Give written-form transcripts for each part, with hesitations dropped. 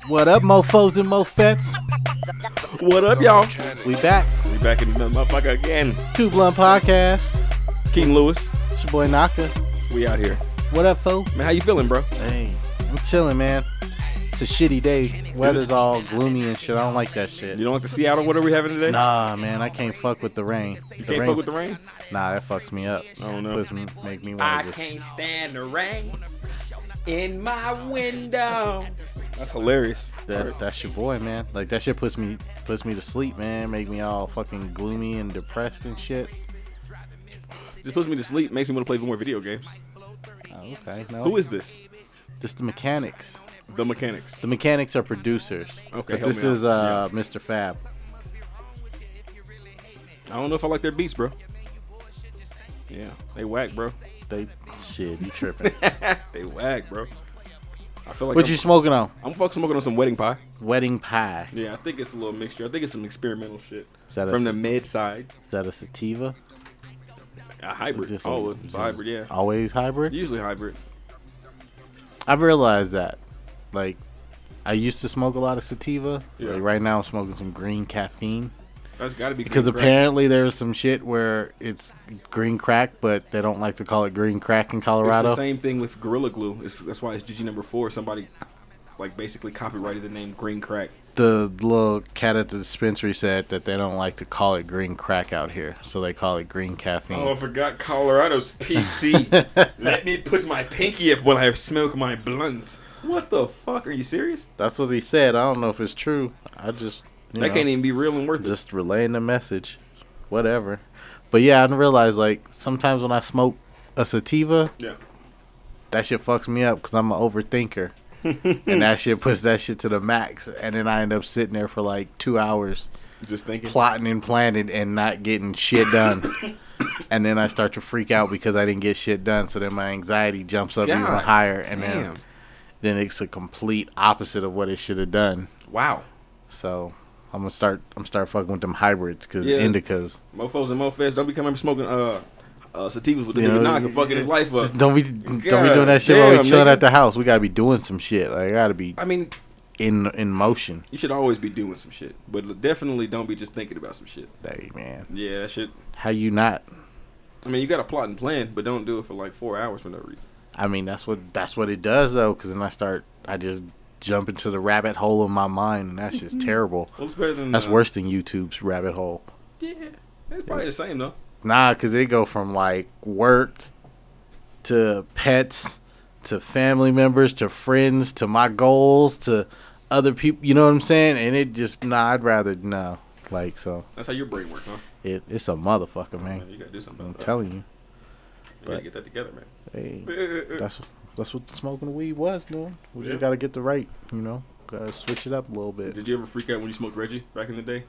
What up, mofos and mofettes? What up, y'all? We back. We back in the motherfucker again. Two Blunt Podcast. Keaton Lewis, It's your boy Naka. we out here. What up, fo? Man, how you feeling, bro? Hey, I'm chilling, man. It's a shitty day. Weather's all gloomy and shit. I don't like that shit. You don't like the Seattle weather we having today? Nah, man, I can't fuck with the rain. You can't fuck with the rain? Nah, that fucks me up. I don't know. Make me I want to just... can't stand the rain in my window. That's hilarious. That's your boy, man. Like, that shit puts me to sleep, man. Make me all fucking gloomy and depressed and shit. Just puts me to sleep, makes me want to play more video games. Oh, okay, no. Who is this? This the Mechanics. The Mechanics. The Mechanics are producers. Okay, But help this me is out. Mr. Fab. I don't know if I like their beats, bro. Yeah, they whack, bro. Shit, you tripping. They whack, bro. I feel like What you smoking on? I'm fucking smoking on some wedding pie. Wedding pie. Yeah, I think it's a little mixture. I think it's some experimental shit Is that from a, the mid side. Is that a sativa? A hybrid. Just Oh, it's a hybrid, yeah. Always hybrid? Usually hybrid. I've realized that. Like, I used to smoke a lot of sativa. Yeah. Like, right now I'm smoking some green caffeine. That's got to be Because green crack. apparently there's some shit where it's green crack, but they don't like to call it green crack in It's Colorado. the same thing with Gorilla Glue. That's why it's GG number 4. Somebody like basically copyrighted the name Green Crack. The little cat at the dispensary said that they don't like to call it green crack out here, so they call it green caffeine. Oh, I forgot Colorado's PC. Let me put my pinky up while I smoke my blunt. What the fuck? Are you serious? That's what he said. I don't know if it's true. I just That can't even be real and worth it. just relaying the message, whatever. But yeah, I didn't realize, like, sometimes when I smoke a sativa, Yeah. that shit fucks me up because I'm an overthinker. And that shit puts that shit to the max, and then I end up sitting there for like 2 hours Just thinking. plotting and planning and not getting shit done. And then I start to freak out because I didn't get shit done, so then my anxiety jumps up even God higher, and damn. then it's a complete opposite of what it should have done. Wow. So I'm start fucking with them hybrids because Yeah. indicas. Mofos and mofeds, don't be coming smoking sativas with the You nigga know, knock and fucking his life up. Just don't be doing God that shit while we damn, chilling nigga. at the house. We gotta be doing some shit. Like, I gotta be I mean, in motion. you should always be doing some shit, but definitely don't be just thinking about some shit. Hey man, Yeah, that shit. how you not? I mean, you got to plot and plan, but don't do it for like 4 hours for no reason. I mean, that's what it does though. Because then I just jump into the rabbit hole of my mind, and that's just terrible. Well, it's better than That's worse than YouTube's rabbit hole. Yeah, it's probably the same though. Nah, because they go from like work to pets to family members to friends to my goals to other people. You know what I'm saying? And it just I'd rather no. Like, so That's how your brain works, huh? it's a motherfucker, man. You gotta do something I'm about that. telling you. You gotta get that together, man. Hey, that's what smoking the weed was doing. We Yeah. just gotta get the right, gotta switch it up a little bit. Did you ever freak out when you smoked Reggie back in the day?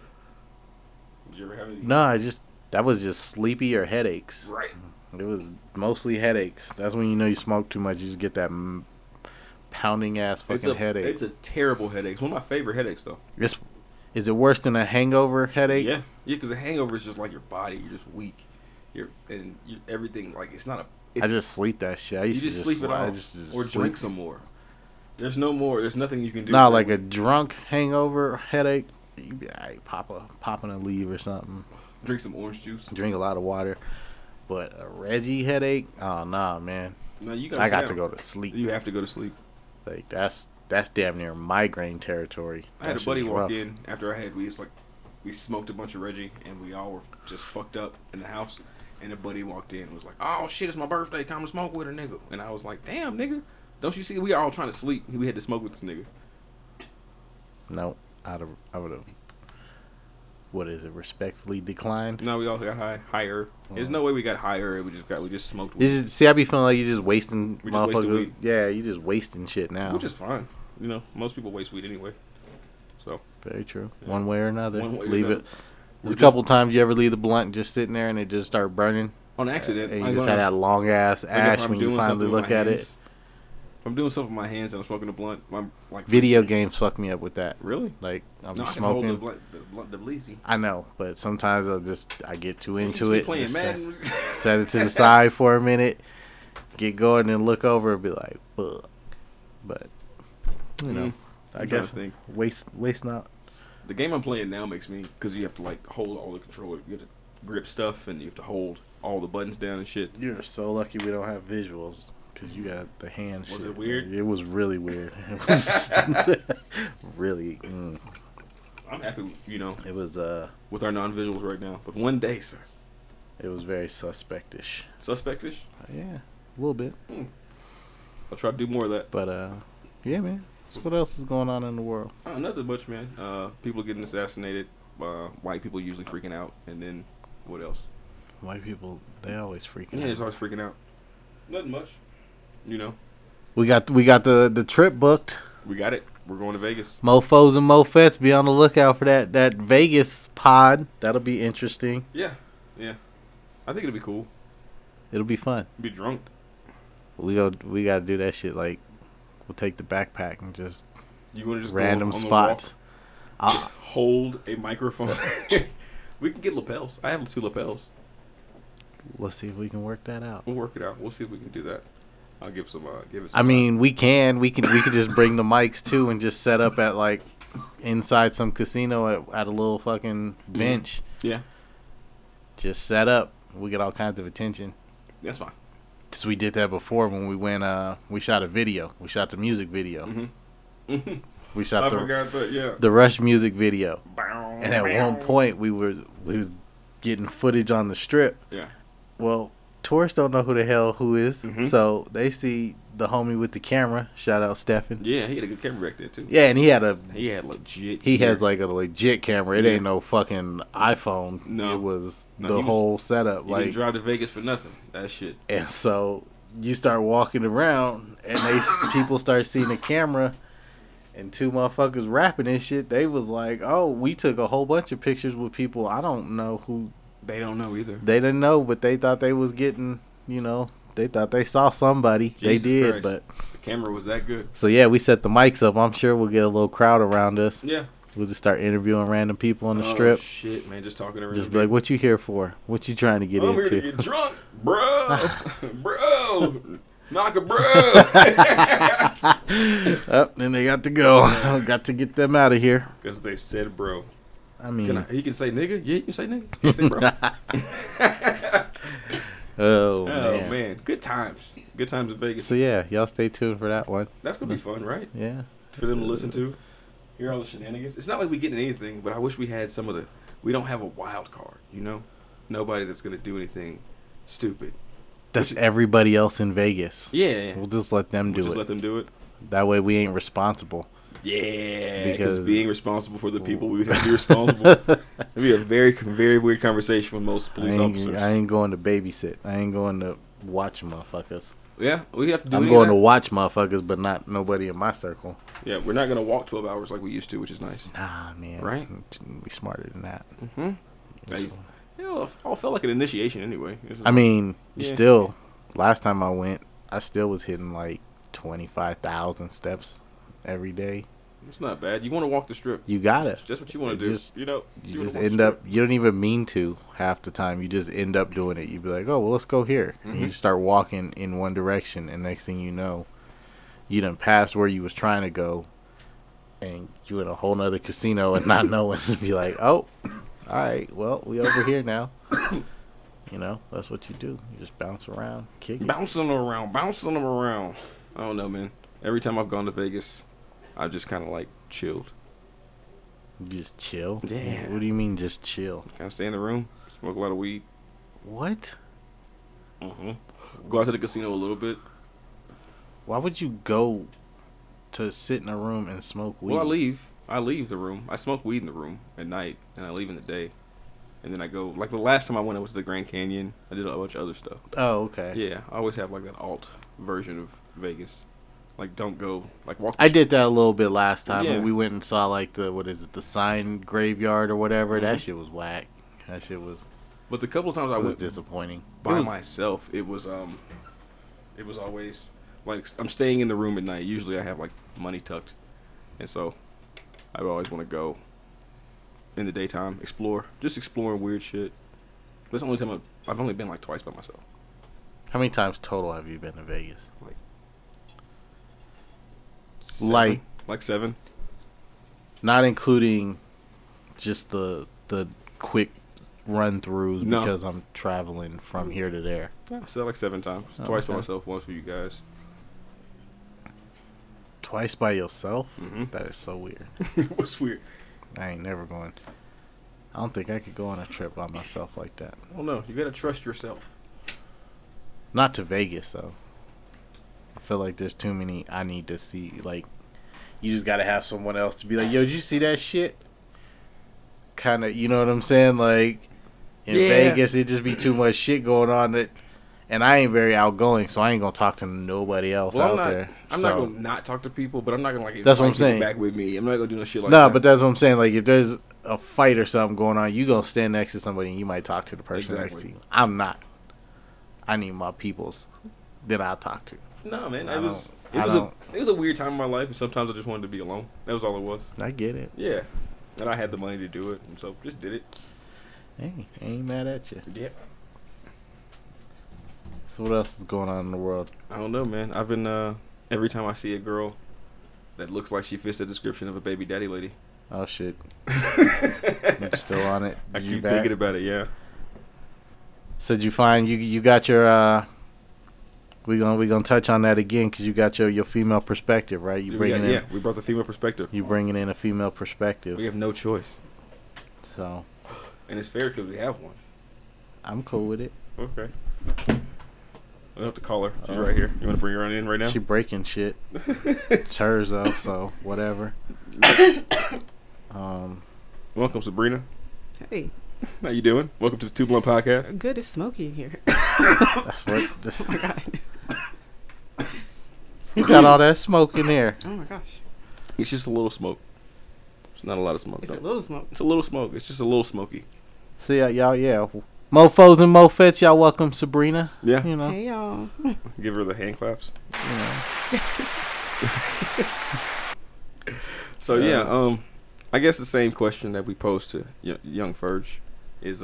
Did you ever have any? No, that was just sleepy or headaches. Right. It was mostly headaches. That's when you know you smoke too much. You just get that pounding ass fucking headache. It's a terrible headache. It's one of my favorite headaches, though. Is it worse than a hangover headache? Yeah, because a hangover is just like your body. You're just weak. Everything like it's not a. It's, I just sleep that shit. I you used to just sleep it I off just or sleep. drink some more. There's no more. There's nothing you can do. Nah, for like that a drunk hangover headache. You be like popping a leaf or something. drink some orange juice. Drink a lot of water. But a Reggie headache? Oh nah, man. No, you gotta I sit got down. to go to sleep. You have to go to sleep. Like that's damn near migraine territory. I had That a buddy shit's walk rough. in after we smoked a bunch of Reggie and we all were just fucked up in the house. And a buddy walked in and was like, "Oh shit, it's my birthday. Come to smoke with a nigga." And I was like, "Damn, nigga, don't you see we are all trying to sleep? We had to smoke with this nigga." No, I would have. What is it? Respectfully declined. No, we all got higher. There's no way we got higher. We just smoked weed, See, I be feeling like you just wasting We just wasted motherfuckers. weed. Yeah, you just wasting shit now. which is fine. You know, most people waste weed anyway. So Very true. Yeah. One way or another. One way or Leave another. it. We're There's a just- couple times you ever leave the blunt just sitting there and it just start burning. on accident, And I you just learned- had that long ass like, if ash I'm when you doing finally something with look my at it. hands- If I'm doing something with my hands and I'm smoking a blunt, I'm like Video games fuck me up with that. Really? Like I'm No, I can smoking. hold the blunt, the bleezy. I know, but sometimes I get too into You it. just be playing and Madden. set it to the side for a minute, get going, and look over and be like, "Ugh." But you know, I guess think. waste not. The game I'm playing now makes me, because you have to like hold all the controller, you have to grip stuff, and you have to hold all the buttons down and shit. You're so lucky we don't have visuals because you got the hand. Was shit. it weird? It was really weird. It was really. I'm happy, It was with our non-visuals right now. But one day, sir. It was very suspectish. Suspectish? Yeah, a little bit. I'll try to do more of that. But yeah, man. So what else is going on in the world? Nothing much, man. People getting assassinated. White people usually freaking out, and then what else? White people, they always freaking Yeah, out. it's always freaking out. Nothing much. We got the trip booked. We got it. We're going to Vegas. Mofos and Mofettes, be on the lookout for that Vegas pod. That'll be interesting. Yeah. I think it'll be cool. It'll be fun. Be drunk. We gotta do that shit. Like, we'll take the backpack and just You want to just random go on spots. The walk, just hold a microphone. We can get lapels. I have 2 lapels. Let's see if we can work that out. We'll work it out. We'll see if we can do that. I'll give it some. I mean, we can just bring the mics too and just set up at like inside some casino at a little fucking bench. Yeah. Just set up. We get all kinds of attention. That's fine. Cause we did that before when we went. We shot a video. We shot the music video. Mm-hmm. We shot forgot that. Yeah. the Rush music video. And at one point we was getting footage on the strip. Yeah. Well, tourists don't know who is, Mhm. so they see the homie with the camera. Shout out Stefan. Yeah, he had a good camera back there too. Yeah, and he had legit. he gear. has like a legit camera. It Yeah. ain't no fucking iPhone. No. It was No, the he was- whole setup. He Like, didn't drive to Vegas for nothing. That shit. and so you start walking around, and people start seeing the camera, and 2 motherfuckers rapping and shit. They was like, "Oh, we took a whole bunch of pictures with people. I don't know who." They don't know either. They didn't know, but they thought they was getting. They thought they saw somebody. Jesus they did, Christ. but The camera was that good. so yeah, we set the mics up. I'm sure we'll get a little crowd around us. Yeah. We'll just start interviewing random people on the Oh, strip. shit, man, just talking around. Just be like, "What you here for? What you trying to get I'm into?" here to get drunk, bro. Bro. Knock a bro. Oh, then they got to go. Got to get them out of here. Because they said bro. I mean, He can say nigga? Yeah, you can say nigga. You can say bro. oh Oh, man. man. Good times. Good times in Vegas. So yeah, y'all stay tuned for that one. That's going to be fun, right? Yeah. For them to listen to. Hear all the shenanigans. It's not like we getting anything, but I wish we had some of the... We don't have a wild card, Nobody that's going to do anything stupid. That's everybody else in Vegas. Yeah. We'll just let them do Just it. let them do it. That way we ain't responsible. Yeah, Because- because being responsible for the people, we would have to be responsible. It'd be a very, very weird conversation with most police officers. I ain't going to babysit. I ain't going to watch motherfuckers. Yeah, we have to do I'm any going of to that. watch motherfuckers, but not nobody in my circle. Yeah, we're not going to walk 12 hours like we used to, which is nice. Nah, man. Right? We smarter than that. Mm-hmm. It all felt like an initiation anyway. I mean, you Yeah. still, last time I went, I still was hitting like 25,000 steps every day. It's not bad. You want to walk the strip. You got it. That's what you want It to do. just- you You wanna just walk the end up, strip. you don't even mean to half the time. You just end up doing it. You be like, oh, well, let's go here. And you Mhm. start walking in one direction, and next thing you know, you done passed where you was trying to go, and you in a whole nother casino and not knowing. And be like, oh, all right, well, we over here now. That's what you do. You just bounce around, kick it. Bouncing them around. I don't know, man. Every time I've gone to Vegas, I've just kind of like chilled. You just chill. Yeah. What do you mean just chill? Kind of stay in the room, smoke a lot of weed. What? Mm-hmm. Go out to the casino a little bit. Why would you go to sit in a room and smoke weed? Well, I leave the room. I smoke weed in the room at night, and I leave in the day. And then I go, like the last time I went, I was to the Grand Canyon. I did a bunch of other stuff. Oh, okay. Yeah, I always have like an alt version of Vegas. Like, don't go, like walk. I did that a little bit last time. Yeah. When we went and saw like the sign graveyard or whatever. Mhm. That shit was whack. That shit was But the couple of times I was went disappointing. by It was- myself, it was always like I'm staying in the room at night. Usually I have like money tucked, and so I always want to go in the daytime, exploring weird shit. That's the only time I've only been like twice by myself. How many times total have you been to Vegas? Like Like- like 7. Not including just the quick run throughs No. because I'm traveling from here to there. I said like 7 times. Oh, Twice by okay. myself, once for you guys. Twice by yourself? Mhm. That is so weird. What's weird? I ain't never going. I don't think I could go on a trip by myself like that. I don't know. You gotta trust yourself. Not to Vegas though. I feel like there's too many I need to see. Like, you just gotta have someone else to be like, yo, did you see that shit? Kind of, you know what I'm saying? Like, in Yeah. Vegas, it just be too much shit going on. And I ain't very outgoing, so I ain't gonna talk to nobody else Well, out I'm not. there. I'm not gonna not talk to people, but I'm not gonna like. That's what I'm invite people saying. Back with me. I'm not gonna do no shit like No, that. but that's what I'm saying. Like, if there's a fight or something going on, you gonna stand next to somebody and you might talk to the person next Exactly. to you. I'm not. I need my peoples that I'll talk to. No, man. I It was don't- it was a weird time in my life, and sometimes I just wanted to be alone. That was all it was. I get it. Yeah, and I had the money to do it, and so just did it. Hey, I ain't mad at you. Yeah. So what else is going on in the world? I don't know, man. I've been every time I see a girl that looks like she fits the description of a baby daddy lady. Oh shit, you still on it? I You keep back? thinking about it. Yeah. So did you find you got your we gonna touch on that again because you got your female perspective, right? You bringing in we brought the female perspective. you bringing in a female perspective. We have no choice, So and it's fair because we have one. I'm cool with it. Okay. We'll have to call her. She's Oh. right here. You want to bring her on in right now? She breaking shit. It's hers though, so whatever. Welcome, Sabrina. Hey, How you doing? Welcome to the Two Blunt Podcast. good. It's smoky in here. That's what. Oh my god. Who got all that smoke in there? Oh my gosh. It's just a little smoke. It's not a lot of smoke. It's though. a little smoke. It's a little smoke. It's just a little smoky. See y'all, yeah. Mofos and mofettes, y'all welcome Sabrina. Yeah. You know. Hey y'all. Give her the hand claps. You know. So yeah, I guess the same question that we posed to Young Ferg is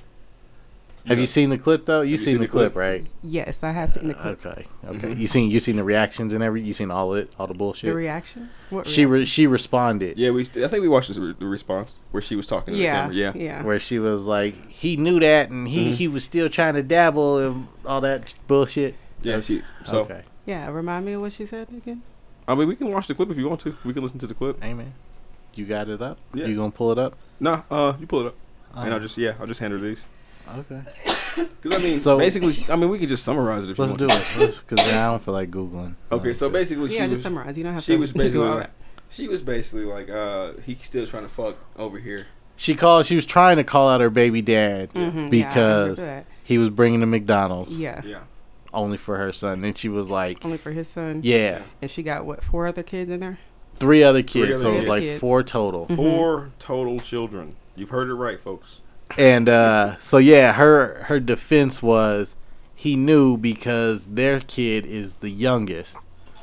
Have you seen the clip though? You Have you seen the clip, right? Yes, I have seen the clip. Okay. Mhm. You seen the reactions and you seen all the bullshit. The reactions. What? She responded Yeah, I think we watched the response where she was talking to Yeah. the camera. Yeah. where she was like, he knew that and he was still trying to dabble and all that bullshit. Yeah. So Okay. Yeah. Remind me of what she said again. I mean, we can watch the clip if you want to. We can listen to the clip. Hey man, you got it up? Yeah. You gonna pull it up? Nah, you pull it up, and I'll just hand her these. Okay. Because I mean, So- basically, we can just summarize it if Let's you do want. it. Because I don't feel like googling. Okay, so basically, Yeah, she just was summarize. You don't have she to. was do basically all like, that. she was basically like he's still trying to fuck over here. She was trying to call out her baby dad Mhm, yeah, I remember because that. he was bringing the McDonald's Yeah. Yeah. only for her son. Then she was like, Only for his son. yeah, And she got what? 4 other kids in there. 3 other kids. other So it was kids. like Kids. 4 total. Mhm. 4 total children. You've heard it right, folks. And so yeah, her defense was he knew because their kid is the youngest.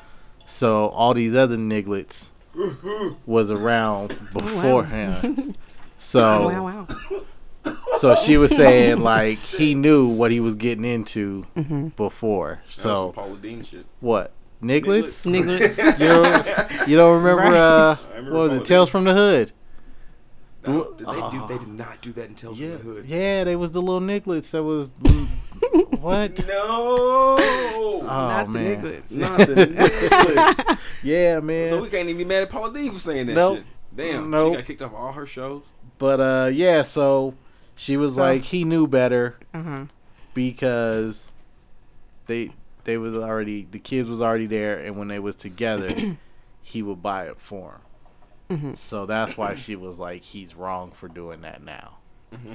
So all these other nigglets was around before him. So Wow, wow. so she was saying like he knew what he was getting into Mm-hmm. before. That was So some Paula Dean shit. what? Nigglets? Nigglets. You don't remember Right. I remember what was Paula it? Tales Dean. from the Hood. No, they Oh. did not do that in Tales Yeah, from the Hood. yeah, they was the little nigglets. That was what? No. Oh, Not the man. nigglets. Not the nigglets. Yeah, man. So we can't even be mad at Paula Dean for saying that Nope. shit. Damn. Nope. She got kicked off all her shows. But yeah, so she was So- like he knew better Uh-huh. because they was already the kids was already there, and when they was together, he would buy it for him. Mm-hmm. So that's why she was like he's wrong for doing that now. Mm-hmm.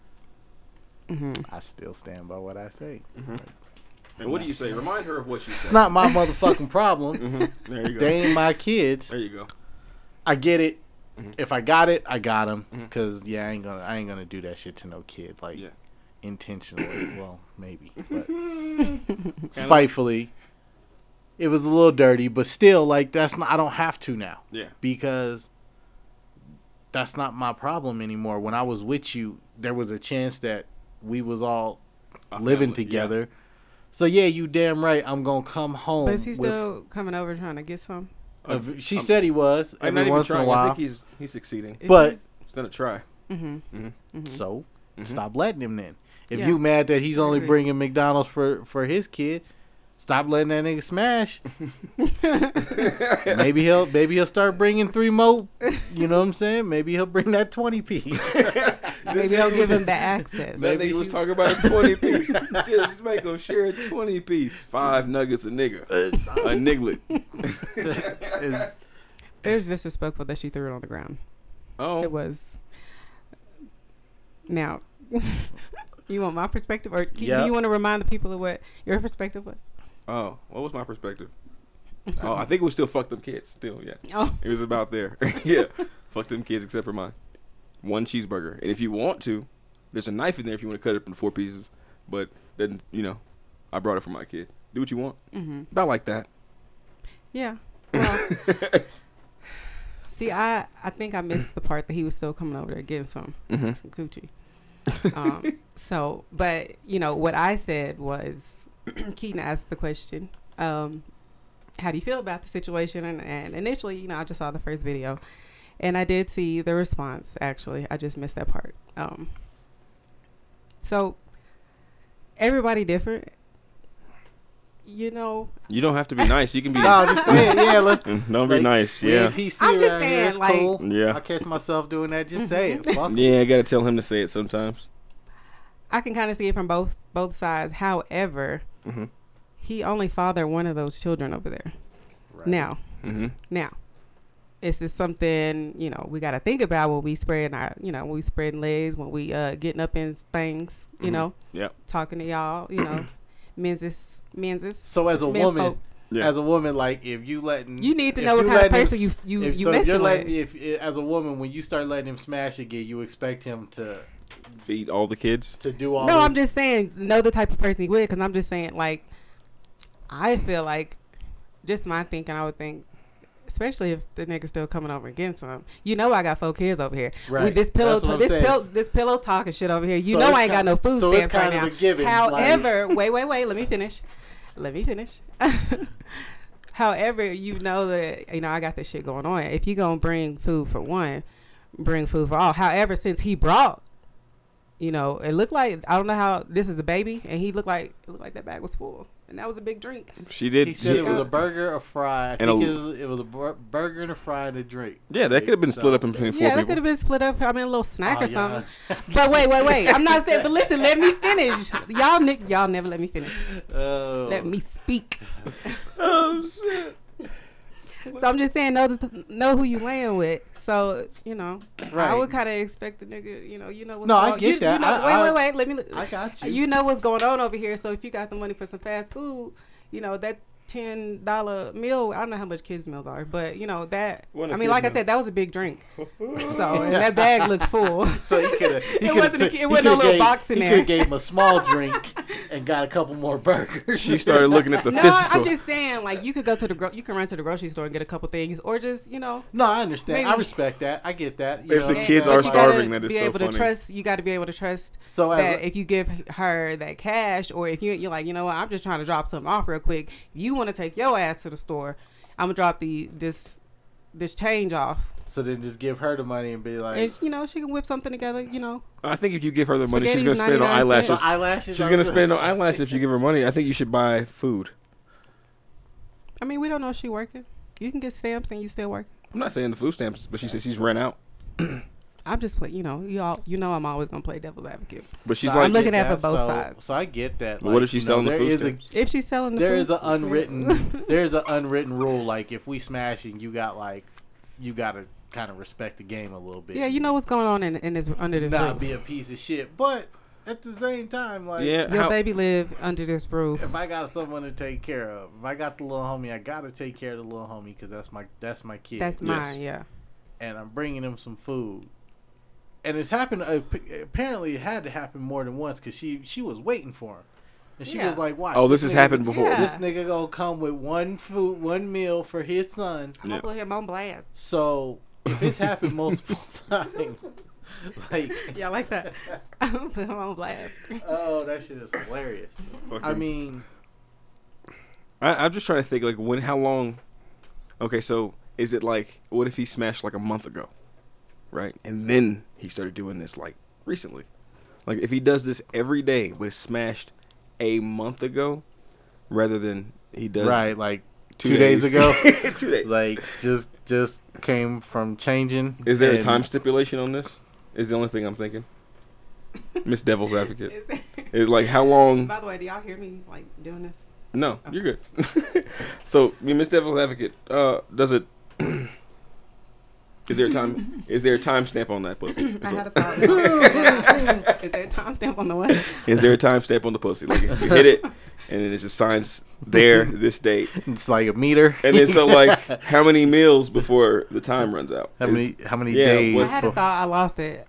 Mm-hmm. I still stand by what I say. Mm-hmm. And what do you say? Remind her of what you said. It's not my motherfucking problem. Mm-hmm. There you go. They ain't my kids. There you go. I get it. Mhm. If I got it, I got him. Mhm. Cause yeah, I ain't gonna do that shit to no kid like Yeah. intentionally. Well, maybe, but spitefully. It was a little dirty, but still, like that's not. I don't have to now Yeah. because that's not my problem anymore. When I was with you, there was a chance that we was all A living family, together. yeah. So yeah, you damn right. I'm gonna come home. But is he with- still coming over trying to get some? She said he was I'm not every even once in a trying. I while. think he's succeeding. But He's gonna try. so stop letting him then. If Yeah. you mad that he's only agree. bringing McDonald's for his kid, stop letting that nigga smash. maybe he'll start bringing 3 more. You know what I'm saying? Maybe he'll bring that 20 piece. Maybe they'll give him the access. That nigga was talking about a 20 piece. Just make him share a 20 piece. 5 nuggets a nigga. A niglet. It was disrespectful that she threw it on the ground. Oh. It was. Now, you want my perspective, or do Yep. you want to remind the people of what your perspective was? Oh, what was my perspective? Oh, I think it was still fuck them kids. Still, yeah. Oh, It was about there. Yeah. Fuck them kids except for mine. 1 cheeseburger. And if you want to, there's a knife in there if you want to cut it up in 4 pieces. But then, I brought it for my kid. Do what you want. About like that. yeah. Well, see, I think I missed the part that he was still coming over there getting some coochie. So, but what I said was, Keaton asked the question, how do you feel about the situation? And initially, I just saw the first video, and I did see the response. Actually, I just missed that part. So everybody different. You don't have to be nice. You can be. No, just saying, yeah. Look, Don't be nice. we Yeah. ain't PC I'm just around here. saying, It's like- cool. Yeah. I catch myself doing that. Just say it. Fuck it. Yeah, I gotta tell him to say it sometimes. I can kind of see it from both sides. However, he only fathered one of those children over there. Right. Now, this is something we got to think about when we spread our, when we spreading legs, when we getting up in things, Yeah. talking to y'all, men's. So as a men woman, folk. Yeah. as a woman, like if you letting, You need to if know what you kind of letting him person s- you if, you so if you're messing letting, with. if as a woman, when you start letting him smash again, you expect him to Feed all the kids. do all. No, those, I'm just saying know the type of person he with, because I'm just saying, like, I feel like, just my thinking, I would think, especially if the nigga's still coming over against him. I got 4 kids over here. Right. With this pillow, That's what I'm saying. this pillow talking shit over here. So I it's ain't got no food so it's stamps right kind of now. a given, However, wait, let me finish. However, that I got this shit going on. If you gonna bring food for one, bring food for all. However, since he brought, it looked like, I don't know how, this is a baby, and it looked like that bag was full, and that was a big drink. She did. He said it was a burger, a fry. I And think a- it was a burger and a fry and a drink. Yeah, that could have been split up in between 4 Yeah, that people. could have been split up. I mean, a little snack Oh, or yeah. something. But wait. I'm not saying. But listen, let me finish. Y'all never let me finish. Oh. Let me speak. Oh shit. So I'm just saying, know who you laying with. So I Right. would kind of expect the nigga. What's No, I going- get that. Wait. Let me. I got you. You know what's going on over here. So if you got the money for some fast food, that $10 meal. I don't know how much kids meals are, but that. What a I mean, kid's like I meal? said, that was a big drink. So and that bag looked full. So he could have. It wasn't no little box in He there. could have gave him a small drink and got a couple more burgers. She started looking at the No, physical. I'm just saying, like, you could go to you can run to the grocery store and get a couple things, or just No, I understand. I Maybe- respect that. I get that. If the and- kids but are you gotta starving, that is be so able funny. to trust. You got to be able to trust So as that if you give her that cash, or if you're like, what, I'm just trying to drop something off real quick. If you want to take your ass to the store, I'm gonna drop this change off, so then just give her the money and be like, and she can whip something together. I think if you give her the money, she's Spaghetti's gonna spend it on 99 eyelashes. cents. so eyelashes. She's are gonna good. spend on eyelashes if you give her money. I think you should buy food. I mean, we don't know if she working. You can get stamps and you still working. I'm not saying the food stamps, but she said she's ran out. I'm just playing. I'm always gonna play devil's advocate. But she's So I like, looking get at for that. both So- sides. So I get that. But what if she's selling the there food is stamps? If she's selling the There food, is an unwritten. There's an unwritten rule. Like if we smash and you gotta kind of respect the game a little bit. Yeah, you know what's going on in this under this not roof. be a piece of shit. But at the same time, like yeah, Your how- baby live under this roof. if I got someone to take care of, if I got the little homie, I gotta take care of the little homie because that's my kid. That's mine. Yeah. And I'm bringing him some food. And it's happened. Apparently, it had to happen more than once because she was waiting for him, and she Yeah. was like, "Watch." Oh, this has happened before. Yeah. This nigga gonna come with one meal for his son. I'm gonna put him on blast. So if it's happened multiple times, like, Yeah, I like that. I'm gonna put him on blast. oh, that shit is hilarious. I mean, I'm just trying to think, like, how long, Okay, so is it like, what if he smashed like a month ago, right? And then he started doing this like recently. Like if he does this every day, but it's smashed a month ago, rather than he does Right, like 2 days ago. 2 days. Like just came from changing. Is there a and- time stipulation on this? Is the only thing I'm thinking. Miss Devil's Advocate. Is like how long? By the way, do y'all hear me like doing this? No, you're good. So, Miss Devil's Advocate, does it? Is there a time? Is there a timestamp on that pussy? I had a thought. Is there a timestamp on the what? Is there a timestamp on the pussy? Like if you hit it, and then it just signs there this date, It's like a meter. and then so like how many meals before the time runs out? How many yeah, days? what's- I had a thought. I lost it.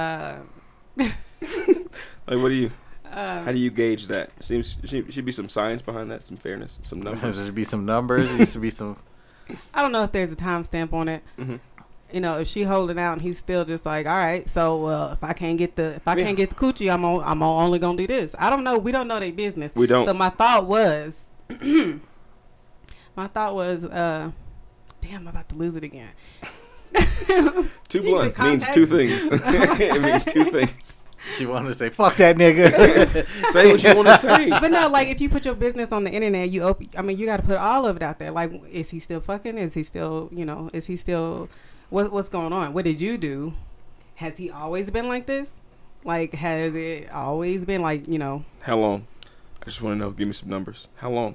Like what do you? How do you gauge that? Seems should be some science behind that, some fairness, some There numbers. should be some numbers. There should be some. I don't know if there's a timestamp on it. Mm-hmm. You know, if she holding out and he's still just like, all right, so if I can't get the coochie, I'm only gonna do this. I don't know. We don't know their business. We don't. So my thought was, damn, I'm about to lose it again. Too Keep blunt in means context. two things. It means two things. She wanted to say, "Fuck that nigga." Say what you want to say. But no, like if you put your business on the internet, you got to put all of it out there. Like, is he still fucking? Is he still, is he still, what's going on? What did you do? Has he always been like this? Like, has it always been like, How long? I just want to know. Give me some numbers. How long?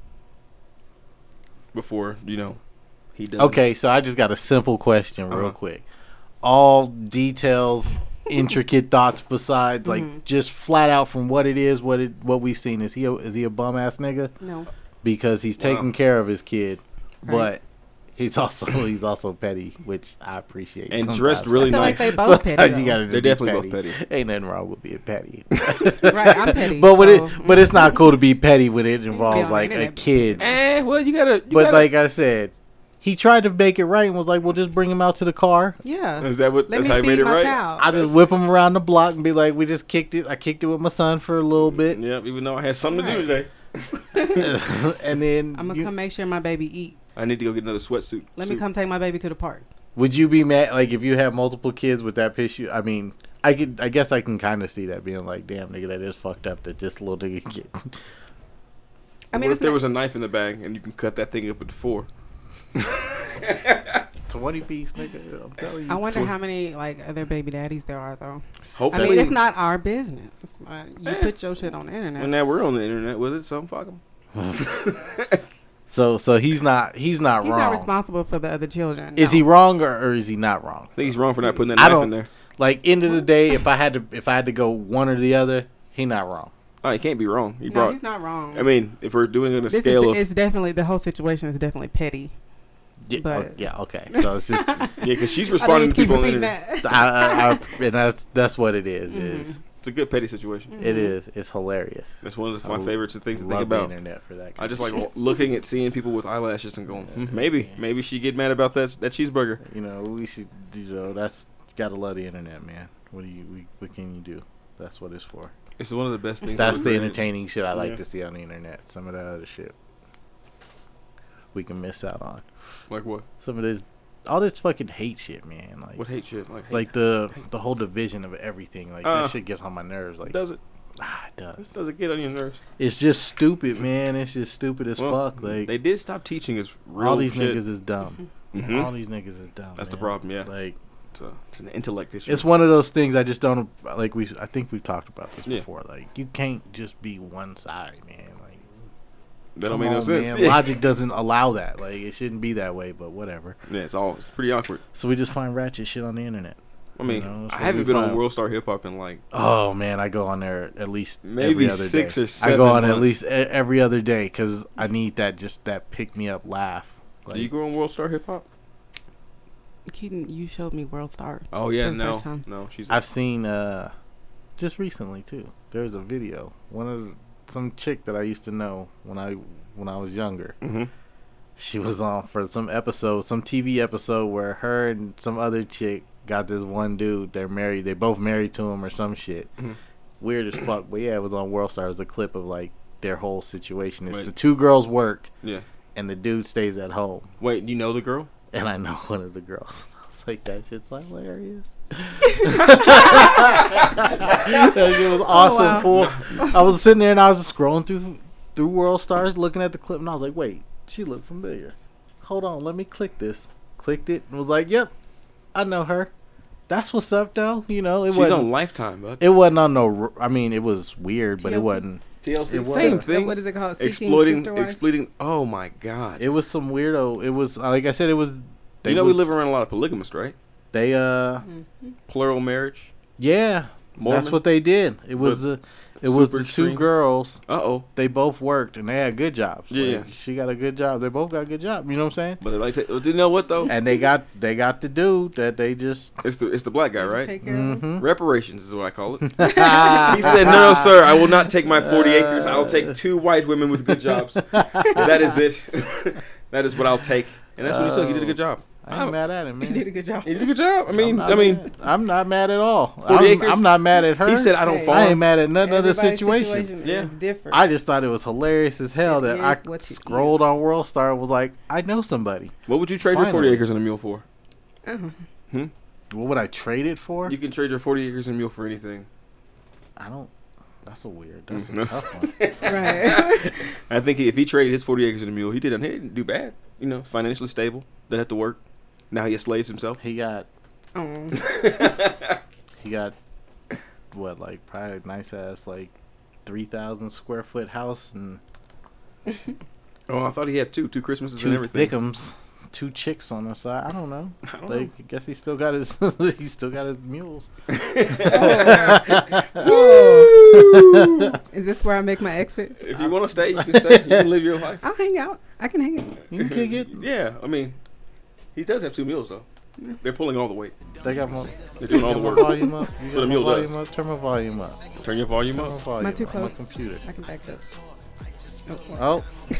Before he does. Okay, so I just got a simple question, real quick. All details, intricate thoughts besides, like just flat out from what it is, what we've seen. Is he a bum ass nigga? No. Because he's taking care of his kid, Right. but he's also petty, which I appreciate. And sometimes. dressed really I feel nice. like they both Sometimes petty. you gotta just They're be definitely both petty. Ain't nothing wrong with being petty. Right, I'm petty. But so, but it's not cool to be petty when it involves on the like a internet. kid. Well, you gotta. But like I said, he tried to make it right and was like, "Well, just bring him out to the car." yeah. is that what? Let That's me how you feed made it my right. child. I just whip him around the block and be like, "We just kicked it. I kicked it with my son for a little bit, Yep. Even though I had something to do Right. today, and then I'm gonna come make sure my baby eat. I need to go get another sweatsuit. Let me come take my baby to the park. Would you be mad like if you have multiple kids? Would that piss you? I mean, I guess I can kind of see that being like, damn nigga, that is fucked up that this little nigga get. I mean, What it's if there not- was a knife in the bag and you can cut that thing up into 4? 20 piece, nigga. I'm telling you. I wonder how many like other baby daddies there are though. Hopefully. I mean, it's not our business. You Eh. put your shit on the internet. And now we're on the internet with it, so fuck him. So he's not He's wrong. not responsible for the other children. Is no. he wrong or is he not wrong? I think he's wrong for not putting that I knife in don't- there. Like end of the day, if I had to go one or the other, he not wrong. Oh, he can't be wrong. He No, brought. he's not wrong. I mean, if we're doing it on a this scale of. it's definitely the whole situation is definitely petty. Yeah, But- yeah, okay. So it's just Yeah, because she's I responding to keep people on the repeating internet. that. and that's what it is. Mm-hmm. Is It's a good petty situation. it is? It's hilarious. That's one of I my favorites of things to think Love about. the internet for that. I just kind like of shit. looking at seeing people with eyelashes and going, maybe she get mad about that cheeseburger. we should. That's gotta love the internet, man. What can you do? That's what it's for. It's one of the best things. That's ever the created. entertaining shit I like Yeah. to see on the internet. Some of that other shit we can miss out on. Like what? Some of this, all this fucking hate shit, man. Like What hate shit? Like, like the whole division of everything. Like that shit gets on my nerves. Like does it? it does. Does it get on your nerves? It's just stupid, man. It's just stupid as fuck. Like they did stop teaching us real all these shit. niggas is dumb. Mhm. All these niggas is dumb. That's the man. problem, yeah. Like It's an intellect issue. it's one of those things I just don't like. I think we've talked about this Yeah. before. Like you can't just be one side, man. Like that don't come make no on, sense. man. Yeah. Logic doesn't allow that. Like it shouldn't be that way. But whatever. Yeah, it's pretty awkward. So we just find ratchet shit on the internet. I mean, You know, that's I what haven't we been on find. World Star Hip Hop in like Oh man, I go on there at least Maybe every other 6 day. or I 7 go on at months. least every other day because I need that pick me up laugh. Do you go on World Star Hip Hop? Keaton, you showed me World Star. Oh yeah, For the first time. no, she's. I've seen just recently too. There's a video. Some chick that I used to know when I was younger. Mhm. She was on for some TV episode where her and some other chick got this one dude. They're married. They both married to him or some shit. Mhm. Weird as fuck. But yeah, it was on World Star. It was a clip of like their whole situation. It's Wait. the two girls work. Yeah. and the dude stays at home. Wait, you know the girl? And I know one of the girls. I was like, that shit's hilarious. It was awesome, fool. I was sitting there and I was just scrolling through World Stars, looking at the clip, and I was like, wait, she looked familiar. Hold on, let me click this. Clicked it and was like, yep, I know her. That's what's up, though. You know, She's on Lifetime, bud. It wasn't on no. I mean, it was weird, but it TLC? wasn't. TLC, It was. same thing. What is it called? Seeking Exploiting, Sister Wife? exploiting. Oh my god! It was some weirdo. It was like I said. It was. You know, we live around a lot of polygamists, right? They Plural marriage. yeah. Mormon? That's what they did. It was With the two super extreme? girls. They both worked and they had good jobs. Yeah. Like, she got a good job. They both got a good job. You know what I'm saying? But they like, you know what though? And they got the dude that they just. It's the black guy, Just right? take care of them. Mhm. Reparations is what I call it. He said, "No, sir, I will not take my 40 acres. I'll take 2 white women with good jobs. That is it. That is what I'll take." And that's what he took. He did a good job. I ain't mad at him, You man. did a good job. He did a good job. I mean, I'm not mad at all. 40 acres? I'm not mad at her. he said, "I don't Hey. farm." I ain't mad at none of the Everybody's situation. Yeah. is different. I just thought it was hilarious as hell It that I is what it scrolled is. on World Star and was like, I know somebody. What would you trade your 40 Finally. acres and a mule for? What would I trade it for? You can trade your 40 acres and a mule for anything. I don't. That's a weird. That's Mhm. a tough one. Right. I think if he traded his 40 acres and a mule, he didn't do bad. You know, financially stable. Didn't have to work. Now he enslaves himself. He got Oh. what, like probably a nice ass like 3,000 square foot house and Oh, I thought he had two Christmases two and everything. thickums, 2 chicks on the side. I don't know. I don't Like, I guess he still got his mules. Is this where I make my exit? If you want to stay, you can stay. You can live your life. I'll hang out. I can hang out. You can kick it. Yeah, I mean, he does have 2 mules though. They're pulling all the weight. They got my. They're doing all the Turn my work. volume up. You So got the my mule does. volume up. Turn my volume up. Turn your volume Turn my up. volume Am I too up close? on my computer. I can back it up. Oh.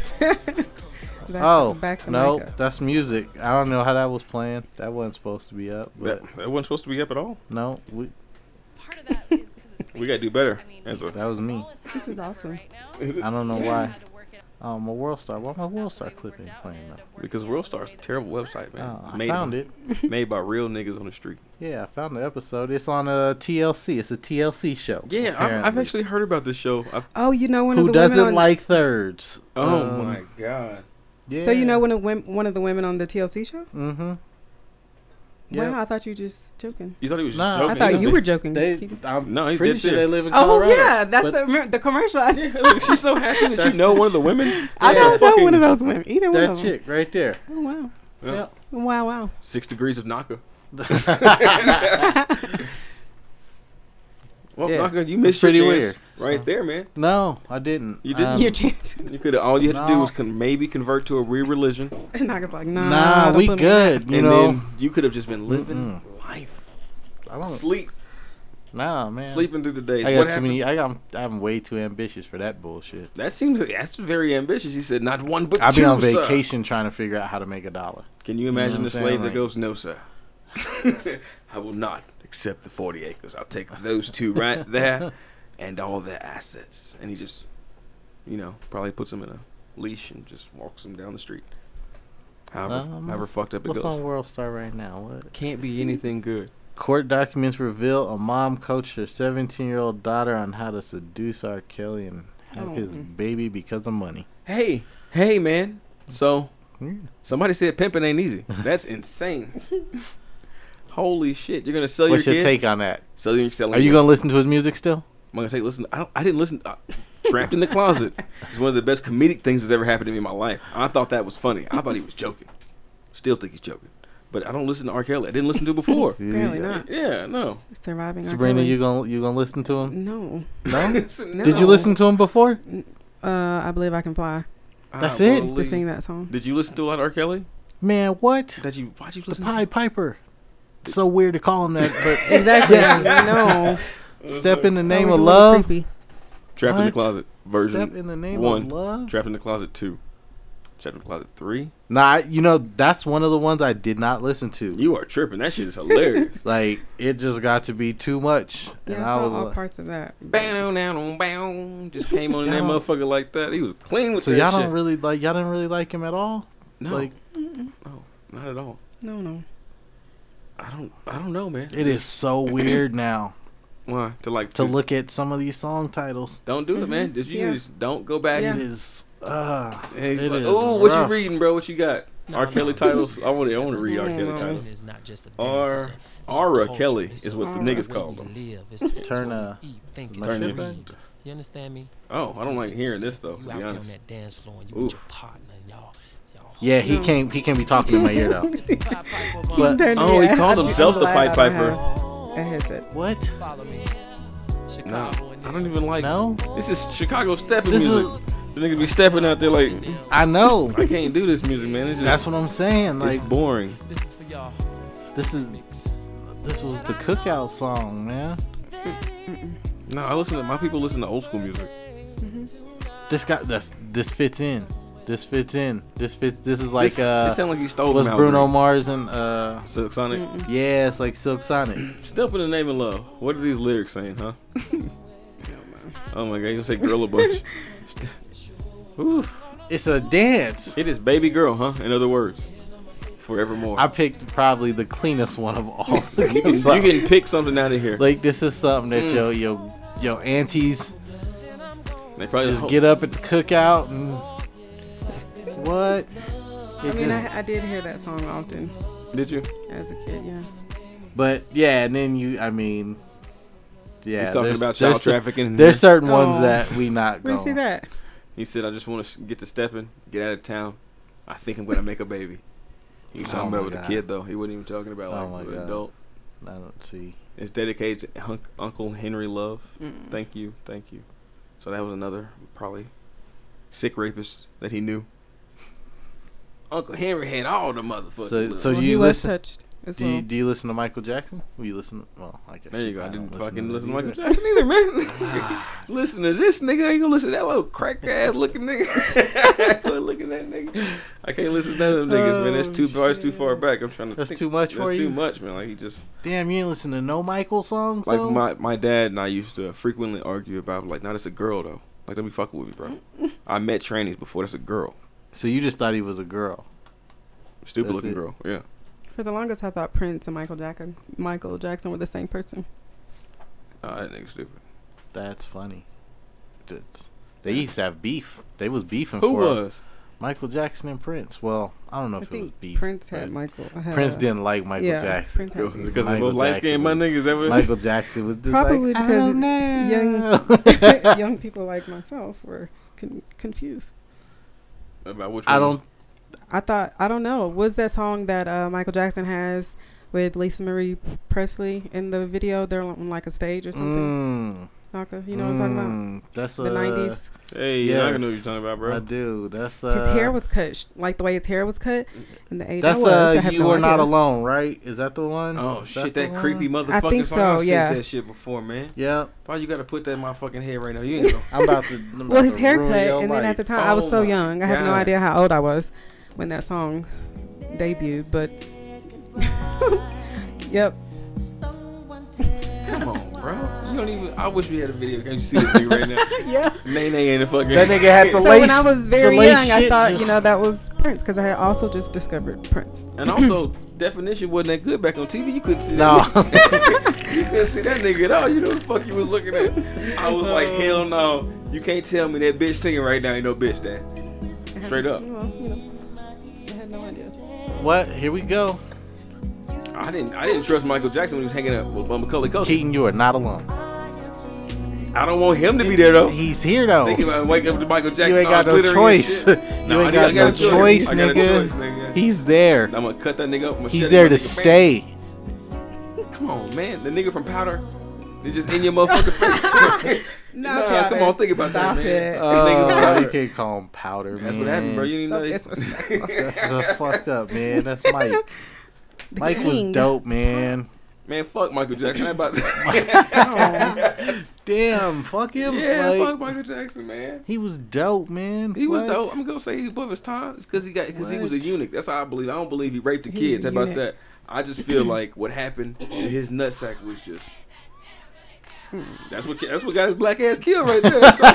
Back the no, mic up. that's music. I don't know how that was playing. That wasn't supposed to be up, but That wasn't supposed to be up at all. no, Part of that is because it's We gotta do better. I mean, As a- that was me. This is awesome. right now. I don't know why. Had to work it My World Star. Why my World Star out. clip ain't playing though? Because World Star's a terrible website, man. I found it. Made by real niggas on the street. Yeah, I found the episode. It's on TLC. It's a TLC show. Yeah, I've apparently. actually heard about this show. Oh, you know one Who of the women doesn't on. like thirds? Oh my god. Yeah. So you know one of the women on the TLC show? Mm-hmm. Wow, I thought you were just joking. You thought he was Nah, joking? I thought you were joking. I'm No, he's pretty dead sure they serious. live in Oh Colorado. yeah, that's but the commercial. I, Yeah, look, she's so happy that you know one of the women. I That's don't a know fucking- one of those women. Either one that of them. chick right there. Oh wow. Yeah. Yeah. Wow. 6 degrees of Naka. Well, Yeah. Naka, you missed pretty your chance weird. right So- there, man. No, I didn't. You didn't? Your chance. You could have. All you had to do No. was maybe convert to a real religion, And I was like, nah. Nah, don't we put me in that. good. You and know. then you could have just been living life, I don't. sleep, Nah, man. sleeping through the days. I What got too happened? many. I'm way too ambitious for that bullshit. That's very ambitious. He said not one but I've two. been on sir." vacation trying to figure out how to make $1. Can you imagine know the what I'm slave saying? that Like- goes, "No, sir, I will not accept the 40 acres. I'll take those 2 right there and all their assets." And he just, probably puts them in a leash and just walks them down the street. However fucked up it What's goes. on World Star right now? What? Can't be anything good. Court documents reveal a mom coached her 17-year-old daughter on how to seduce R. Kelly and have his baby because of money. Hey, man. So somebody said pimping ain't easy. That's insane. Holy shit! You're gonna sell What's your your kid? take on that? So you're selling. Are you gonna listen to his music still? I'm gonna take listen. I didn't listen. Trapped in the Closet is one of the best comedic things that's ever happened to me in my life. I thought that was funny. I thought he was joking. Still think he's joking. But I don't listen to R. Kelly. I didn't listen to it before. Apparently not. Yeah, no. Surviving. R. Sabrina, Kelly. you gonna listen to him? No. No. No. Did you listen to him before? I believe I can fly. That's I it? I used to believe- sing that song. Did you listen to a lot of R. Kelly? Man, what? Why'd you The listen Pied Piper. It's so weird to call him that, but Exactly. Yes. No. Step in the name Sounds of a little love. creepy. Trapped in the What? Closet version Step in the name 1. of love. Trapped in the Closet 2. Shadow Closet 3. Nah, you know, that's one of the ones I did not listen to. You are tripping. That shit is hilarious. Like, it just got to be too much. Yeah, And I I saw was all like, parts of that. Bow, just came on that Y'all- motherfucker like that. He was clean with so that y'all shit. y'all didn't really like him at all? No, Like, no, not at all. No. I don't know, man. it is so weird now Why to to look at some of these song titles. Don't do it, man. Just you Yeah. just don't go back. Yeah. It is, And he's it like, is "Oh, what you rough. reading, bro? What you got? R. Kelly titles? I want to read R. Kelly No. titles. R. Kelly is what the niggas call them. Turn Turn it it. back. You understand me? Oh, I don't like hearing this though. You To out be there on honest. that dance floor and you Oof. with your partner and y'all Yeah, he can't be talking in my ear though. But Oh, he called himself the Pied Piper. A headset. what? follow me. No, Chicago and I don't even like. No, This is Chicago stepping This music. The niggas be stepping out there like, I know. I can't do this music, man. It's just, That's what I'm saying. it's Like, boring. this is for y'all. this was the cookout song, man. No, my people listen to old school music. This fits in. This is like This sound like he stole was from Bruno Algorithm. Mars and Silk Sonic. yeah, it's like Silk Sonic. Step in the name of love. What are these lyrics saying, huh? Oh my god, you say Gorilla Bunch. Oof. It's a dance. It is baby girl, huh? In other words, forevermore. I picked probably the cleanest one of all. you can pick something out of here. Like, this is something that your aunties They probably just get up at the cookout and what? I mean, I did hear that song often Did you? as a kid. Yeah. But yeah, and then yeah, He's talking there's- about child there's- trafficking. in There's there. certain ones Oh. that we not Where you see going. that? He said, "I just want to get to stepping, get out of town. I think I'm gonna make a baby." He was talking Oh my about with a God. kid though. He wasn't even talking about Oh like my with an God. adult. I don't see. It's dedicated to Uncle Henry Love. Mm. Thank you. So that was another probably sick rapist that he knew. Uncle Henry had all the motherfuckers. So Well, you he was listen? touched as Do well. you listen to Michael Jackson? Will you listen? Well, I guess. there you go. I probably didn't don't fucking listen to that Michael either. Jackson either, man. Listen to this nigga. I ain't gonna listen to that little crack ass looking nigga. Look at that nigga. I can't listen to none of them niggas, man. That's too far back. I'm trying to. That's think. too much for That's you? too much, man. Like he just Damn, you ain't listen to no Michael songs. like though? my dad and I used to frequently argue about like, nah, that's a girl though. Like, don't be fucking with me, bro. I met trannies before. That's a girl. So you just thought he was a girl. Stupid That's looking it. girl. Yeah. For the longest, I thought Prince and Michael Jackson were the same person. Oh, that nigga stupid. That's funny. They used to have beef. They was beefing Who for was? Michael Jackson and Prince. Well, I don't know I if it was think beef. Prince had but Michael. Prince didn't like Michael yeah, Jackson. Prince had beef. Because they Michael both light Jackson skinned my was- niggas. Ever? Michael Jackson was just Probably like, because "Oh, no." young people like myself were confused. About which I one? don't. I don't know. Was that song that Michael Jackson has with Lisa Marie Presley in the video? They're on like a stage or something. Naka, you know what I'm talking about? That's The 90s. Hey, Yes, I know what you're talking about, bro. I do. That's His hair was cut, like the way his hair was cut, and the age That's I was. I have You no Are Not idea. Alone, right? Is that the one? Oh Is shit, the that one? creepy motherfucking I think song. so, I yeah. said that shit before, man. Yeah. Why you gotta put that in my fucking head right now? You ain't know. I'm about to. Well, his haircut, and then at the time I was Oh so my young. I have no God. idea how old I was when that song debuted, but yep. Come on, bro. You don't even. I wish we had a video. Can't you see this nigga right now? Yeah. Nene in the fucking. That nigga had the So lace. when I was very the lace young, I shit thought, just- that was Prince because I had also just discovered Prince. And also, definition wasn't that good back on TV. You couldn't see No. that. You couldn't see that nigga at all. You know what the fuck you was looking at. I was like, hell no. You can't tell me that bitch singing right now ain't no bitch, Dad. I had- Straight up. Well, I had no idea. What? Here we go. I didn't trust Michael Jackson when he was hanging out with Macaulay Culkin. Keaton, you are not alone. I don't want him to be there though. He's here though. Thinking about wake up to Michael Jackson. You ain't all got no glittery and choice. shit. You No, ain't I got no got a choice, I got a nigga. choice, nigga. He's there. I'm gonna cut that nigga up. With He's machete, there to nigga, bam. stay. Come on, man. The nigga from Powder is just in your motherfucking face. Nah, come on, think about Stop that, man. it. Nigga You Powder. can't call him powder, That's man. what happened, bro. You didn't So know that. disrespectful. That's fucked up, man. That's Mike. The Mike was king. dope, man. Man, fuck Michael Jackson. I about Damn, fuck him. yeah, like, fuck Michael Jackson, man. he was dope, man. He was What? dope. I'm gonna say he above his time. It's because he was a What? eunuch. That's how I believe. I don't believe he raped the He kids. was How a about eunuch. that? I just feel like what happened to his nutsack was just. That's what got his black ass killed right there. So,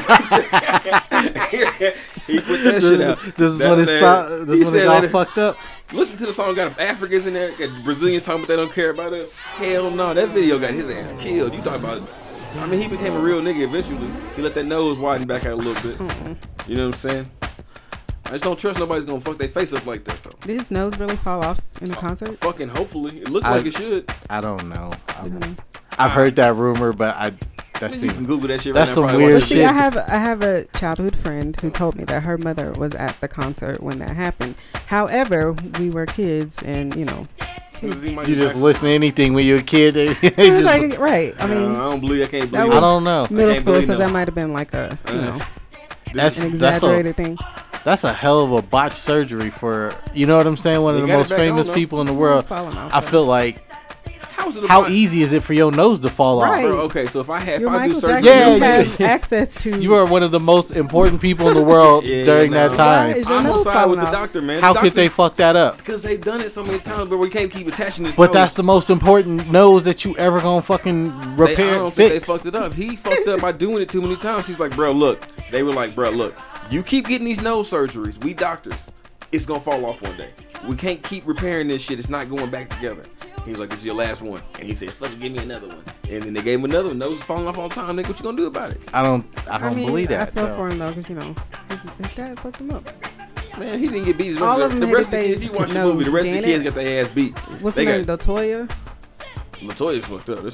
he put that shit out. This is That when it man- stopped. This he is when it said got that- fucked up. Listen to the song. Got Africans in there. Got Brazilians talking about they don't care about it. Hell no. That video got his ass killed. You talking about? I mean, he became a real nigga eventually. He let that nose widen back out a little bit. You know what I'm saying? I just don't trust nobody's gonna fuck their face up like that though. Did his nose really fall off in the concert? Fucking hopefully. It looked I- like it should. I don't know. Mhm. I've heard that rumor, but that You can seems. Google that shit That's right some now. probably weird watch But that see, shit. I have a childhood friend who told me that her mother was at the concert when that happened. However, we were kids, and kids. You just listen to anything when you're a kid. They It was just- like right. I I mean, don't believe. I can't that believe. I it. don't know. middle can't school, believe so no. that might have been like a That's an exaggerated thing. That's a hell of a botched surgery for, you know what I'm saying, one of They the got it most back famous on, though. people in the It's world. falling off, I though. feel like, How's it a how bot- easy is it for your nose to fall Right. off? Bro, okay, so if I You're do Michael surgery, Jackson. Yeah, you yeah. have access to. You are one of the most important people in the world Yeah, during no. that time. Why is your I'm on nose side falling with the off? doctor, man. How could they fuck that up? Because they've done it so many times, but we can't keep attaching this. But nose. that's the most important nose that you ever gonna fucking I repair, don't think they fix. fucked it up. He fucked up by doing it too many times. He's like, bro, look. They were like, bro, look. You keep getting these nose surgeries. We doctors. It's gonna fall off one day. We can't keep repairing this shit. It's not going back together. He was like, this is your last one. And he said, fucking give me another one. And then they gave him another one. Nose is falling off all the time. Nigga, what you gonna do about it? I don't mean, believe that. I feel though. for him though, because his dad fucked him up. Man, he didn't get beat. All of them the hated rest of the they kids, if you watch the nose. movie, the rest of the Janet- kids got their ass beat. What's They the name? got- Latoya. Latoya's fucked up. That's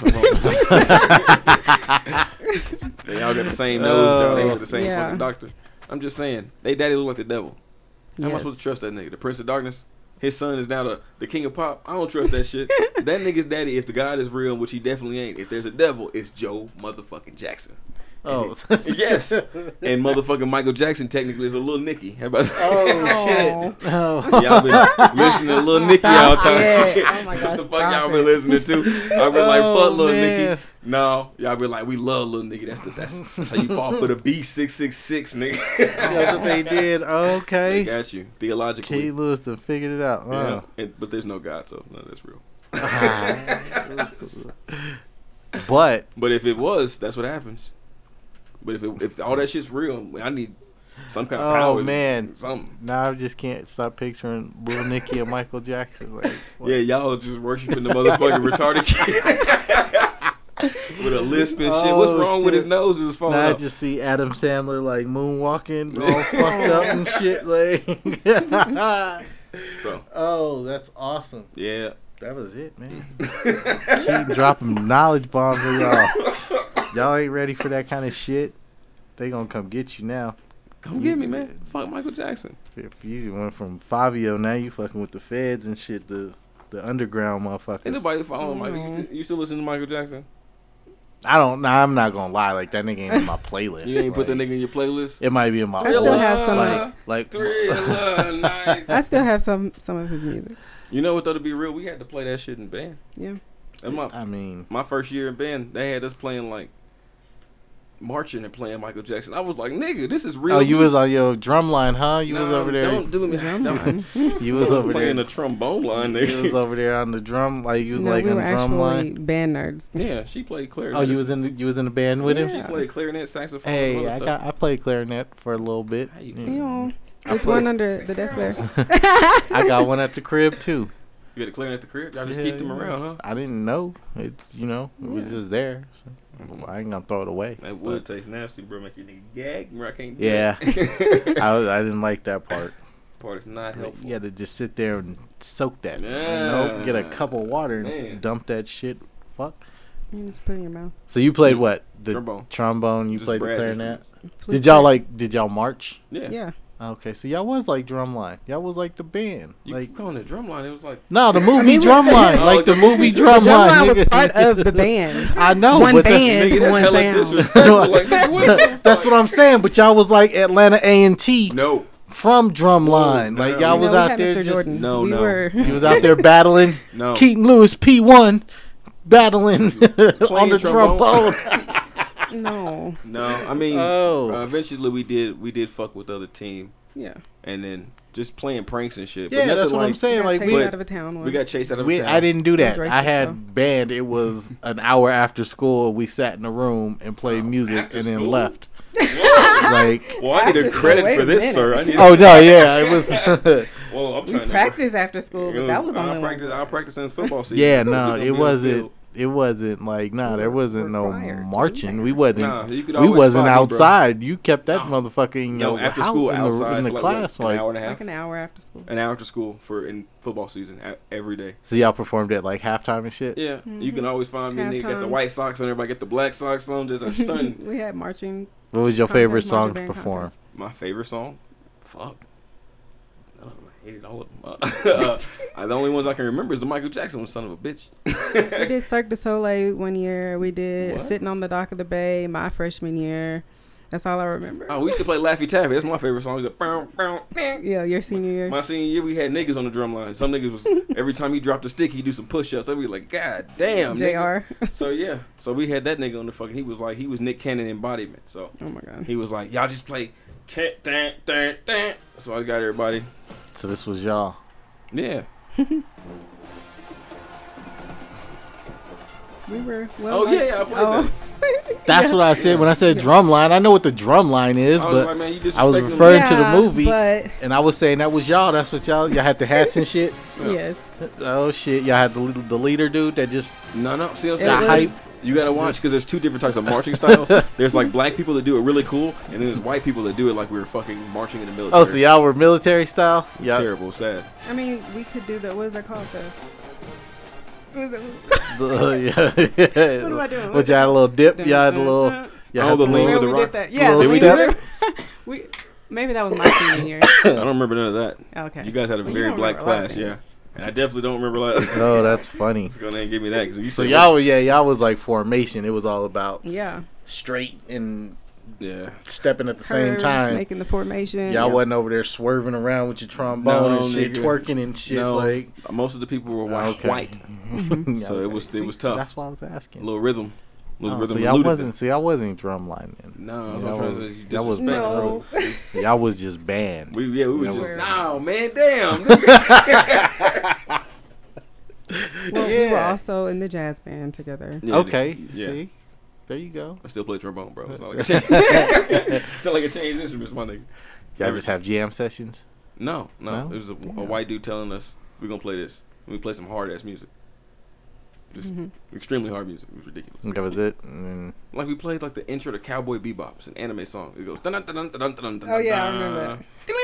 what's wrong. They all got the same nose. Y'all. They got the same Yeah. fucking doctor. I'm just saying, they daddy look like the devil. How am I Yes. supposed to trust that nigga? The Prince of Darkness? His son is now the king of pop? I don't trust that shit. That nigga's daddy, if the God is real, which he definitely ain't, if there's a devil, it's Joe motherfucking Jackson. Oh, Yes. And motherfucking Michael Jackson technically is a little Nicky. How about that? Oh, oh. Y'all been listening to Lil Nicky all time. it. Oh my What God, the fuck stop y'all been it. listening to? I've been like, Oh, fuck Lil man. Nicky. No, y'all been like, we love Lil Nicky. That's how you fall for the B666, nigga. That's what they did. They Okay. got you theologically. K. Lewis done figured it out. Yeah, but there's no God, so no, that's real. But But if it was, that's what happens. But if all that shit's real, I need some kind of power. oh man, Something. now I just can't stop picturing Lil Nicky and Michael Jackson. Like, what? Yeah, y'all just worshiping the motherfucking retarded kid. With a lisp and shit. What's Oh, wrong with shit. his nose? Is falling Now I off. just see Adam Sandler like moonwalking, all fucked up and shit. Like, So oh, that's awesome. yeah. That was it, man. Keep dropping knowledge bombs on y'all. Y'all ain't ready for that kind of shit. They gonna come get you now. Come get me, man. Fuck Michael Jackson. If you went from Fabio, now you fucking with the feds and shit. The underground motherfuckers. Ain't nobody following Michael. You still listen to Michael Jackson? I don't. Nah, I'm not gonna lie. Like that nigga ain't in my playlist. You ain't put that Like, nigga in your playlist? It might be in my. I still have some like, like Thriller night. I still have some of his music. You know what though? To be real, we had to play that shit in band. Yeah. And I mean, my first year in band, they had us playing like marching and playing Michael Jackson. I was like, nigga, this is real. oh, you was on your drum line, huh? You was Nah, over there. Don't do me. Drumline. You was over playing there. the trombone line, You was nigga. over there on the drum, like you was No, like we on were the drum actually line. band nerds. Yeah, she played clarinet. Oh, you was in the band with him. She Yeah. played clarinet, saxophone. Hey, and other I played clarinet for a little bit. How you Yeah. You know, I there's played- one under the desk there. I got one at the crib too. You had a clarinet at the crib. Y'all just Yeah, keep them yeah. around, huh? I didn't know. It's it was just there. So I ain't gonna throw it away. That wood tastes nasty, bro. Make you nigga gag. Remember, I can't. Do Yeah. that. I didn't like that part. Part is not helpful. You had to just sit there and soak that. Yeah. Get a cup of water and Man. dump that shit. Fuck. You just put it in your mouth. So you played what? The Trombone. trombone. You Just played the brass clarinet. Flute Did y'all player. did y'all march? Yeah. Yeah. Okay, so y'all was like drumline. Y'all was like the band. You Like keep calling it drumline. It was like no, the movie mean, drumline. Oh, Like the the movie movie drumline. Drumline was nigga. part of the band. I know, One but band. nigga, that's one hella sound. disrespectful. Like, nigga, what the that's fuck? what I'm saying. But y'all was like Atlanta A&T No. from drumline. No, Like no. y'all No, was we out had there Mr. just. Jordan. No, we no. were. You was out there battling No. Keaton Lewis P1. battling on the trombone. No. No, I mean, eventually we did fuck with the other team, Yeah. and then just playing pranks and shit. Yeah, but nothing that's what I'm like, saying. Got Like chased we out of a town. we got chased out of We, town. I didn't do that. It was I racist, had though. band. It was an hour after school. We sat in a room and played music after and then school? left. Like, Well, I need a After school, credit wait for a this, minute. sir. I need. oh no, yeah, it was. Well, I'm We trying practiced after school, but that was I only practice in football season. yeah, We no, gonna be it on the wasn't. field. It wasn't like there wasn't no required to be marching. there. We wasn't. Nah, you could we always wasn't spot me, bro. outside. You kept that motherfucker in No, your after house school in the, outside in the for like class. what, an hour and a half. like an hour after school. An hour after school in football season every day. So y'all performed at like halftime and shit. Yeah, you can always find me. Nigga got the Halftime. white socks on. Everybody got the black socks on. Just a stun. We had marching. What was your contest, favorite song marching to band perform? contest. My favorite song? Fuck. I hated all of them. The only ones I can remember is the Michael Jackson one, son of a bitch. We did Cirque du Soleil one year. We did What? Sitting on the Dock of the Bay my freshman year. That's all I remember. Oh, we used to play Laffy Taffy. That's my favorite song. Yeah, your senior year. My senior year, we had niggas on the drum line. Some niggas was every time he dropped a stick, he'd do some push-ups. I'd be like, God damn, nigga. JR. So yeah, so we had that nigga on the fucking. He was Nick Cannon embodiment. So Oh my god. he was like, y'all just play, dan. So I got everybody. So this was y'all. Yeah. We were well. Oh yeah, I played that. That's what I said when I said drum line. I know what the drum line is, I was but like, man, you I was disrespecting referring me. to the Yeah, movie, but and I was saying that was y'all. That's what y'all had the hats and shit. yes, Oh shit, y'all had the leader dude that just No. See what I'm It saying? was- hype. You gotta watch because there's two different types of marching styles. There's like black people that do it really cool, and then there's white people that do it like we were fucking marching in the military. Oh, so y'all were military style? Yeah. Terrible, sad. I mean we could do the what is that called what is it? Yeah. What am I doing? What y'all had a little dip? Y'all had a little. Y'all Oh, had the the lean little. with the we rock. did that. Yeah, Little we step? we maybe that was my senior year. I don't remember none of that. Okay. You guys had a Well, you very don't black remember a lot of class, yeah. things. And I definitely don't remember a lot. Oh, that's funny. Go ahead and give me that. Cause you So said y'all was like formation. It was all about Yeah. straight and yeah. stepping at the same Curves, time. making the formation. Y'all yeah. wasn't over there swerving around with your trombone No, and shit, nigga. twerking and shit. No, Like, most of the people were Okay. white. Mm-hmm. So it was tough. That's why I was asking. Little rhythm. Little Oh, rhythm. so y'all eluded wasn't. So y'all wasn't drumline then. them. No, I'm Y'all not trying to was- say you y'all was- disrespect, bro. No. Y'all was just band. We were Yeah, just we're- no man, damn. Nigga. Well, we were Yeah. also in the jazz band together. Yeah, Okay, yeah. see, there you go. I still play trombone, bro. It's not like a change. It's not like a changed instruments, my nigga. Y'all just have jam sessions. No. No? It was a white dude telling us we're gonna play this. We play some hard ass music. Just extremely hard music. It was ridiculous. That was it. And Like we played like the intro to Cowboy Bebop. It's an anime song. It goes. Oh, yeah, I remember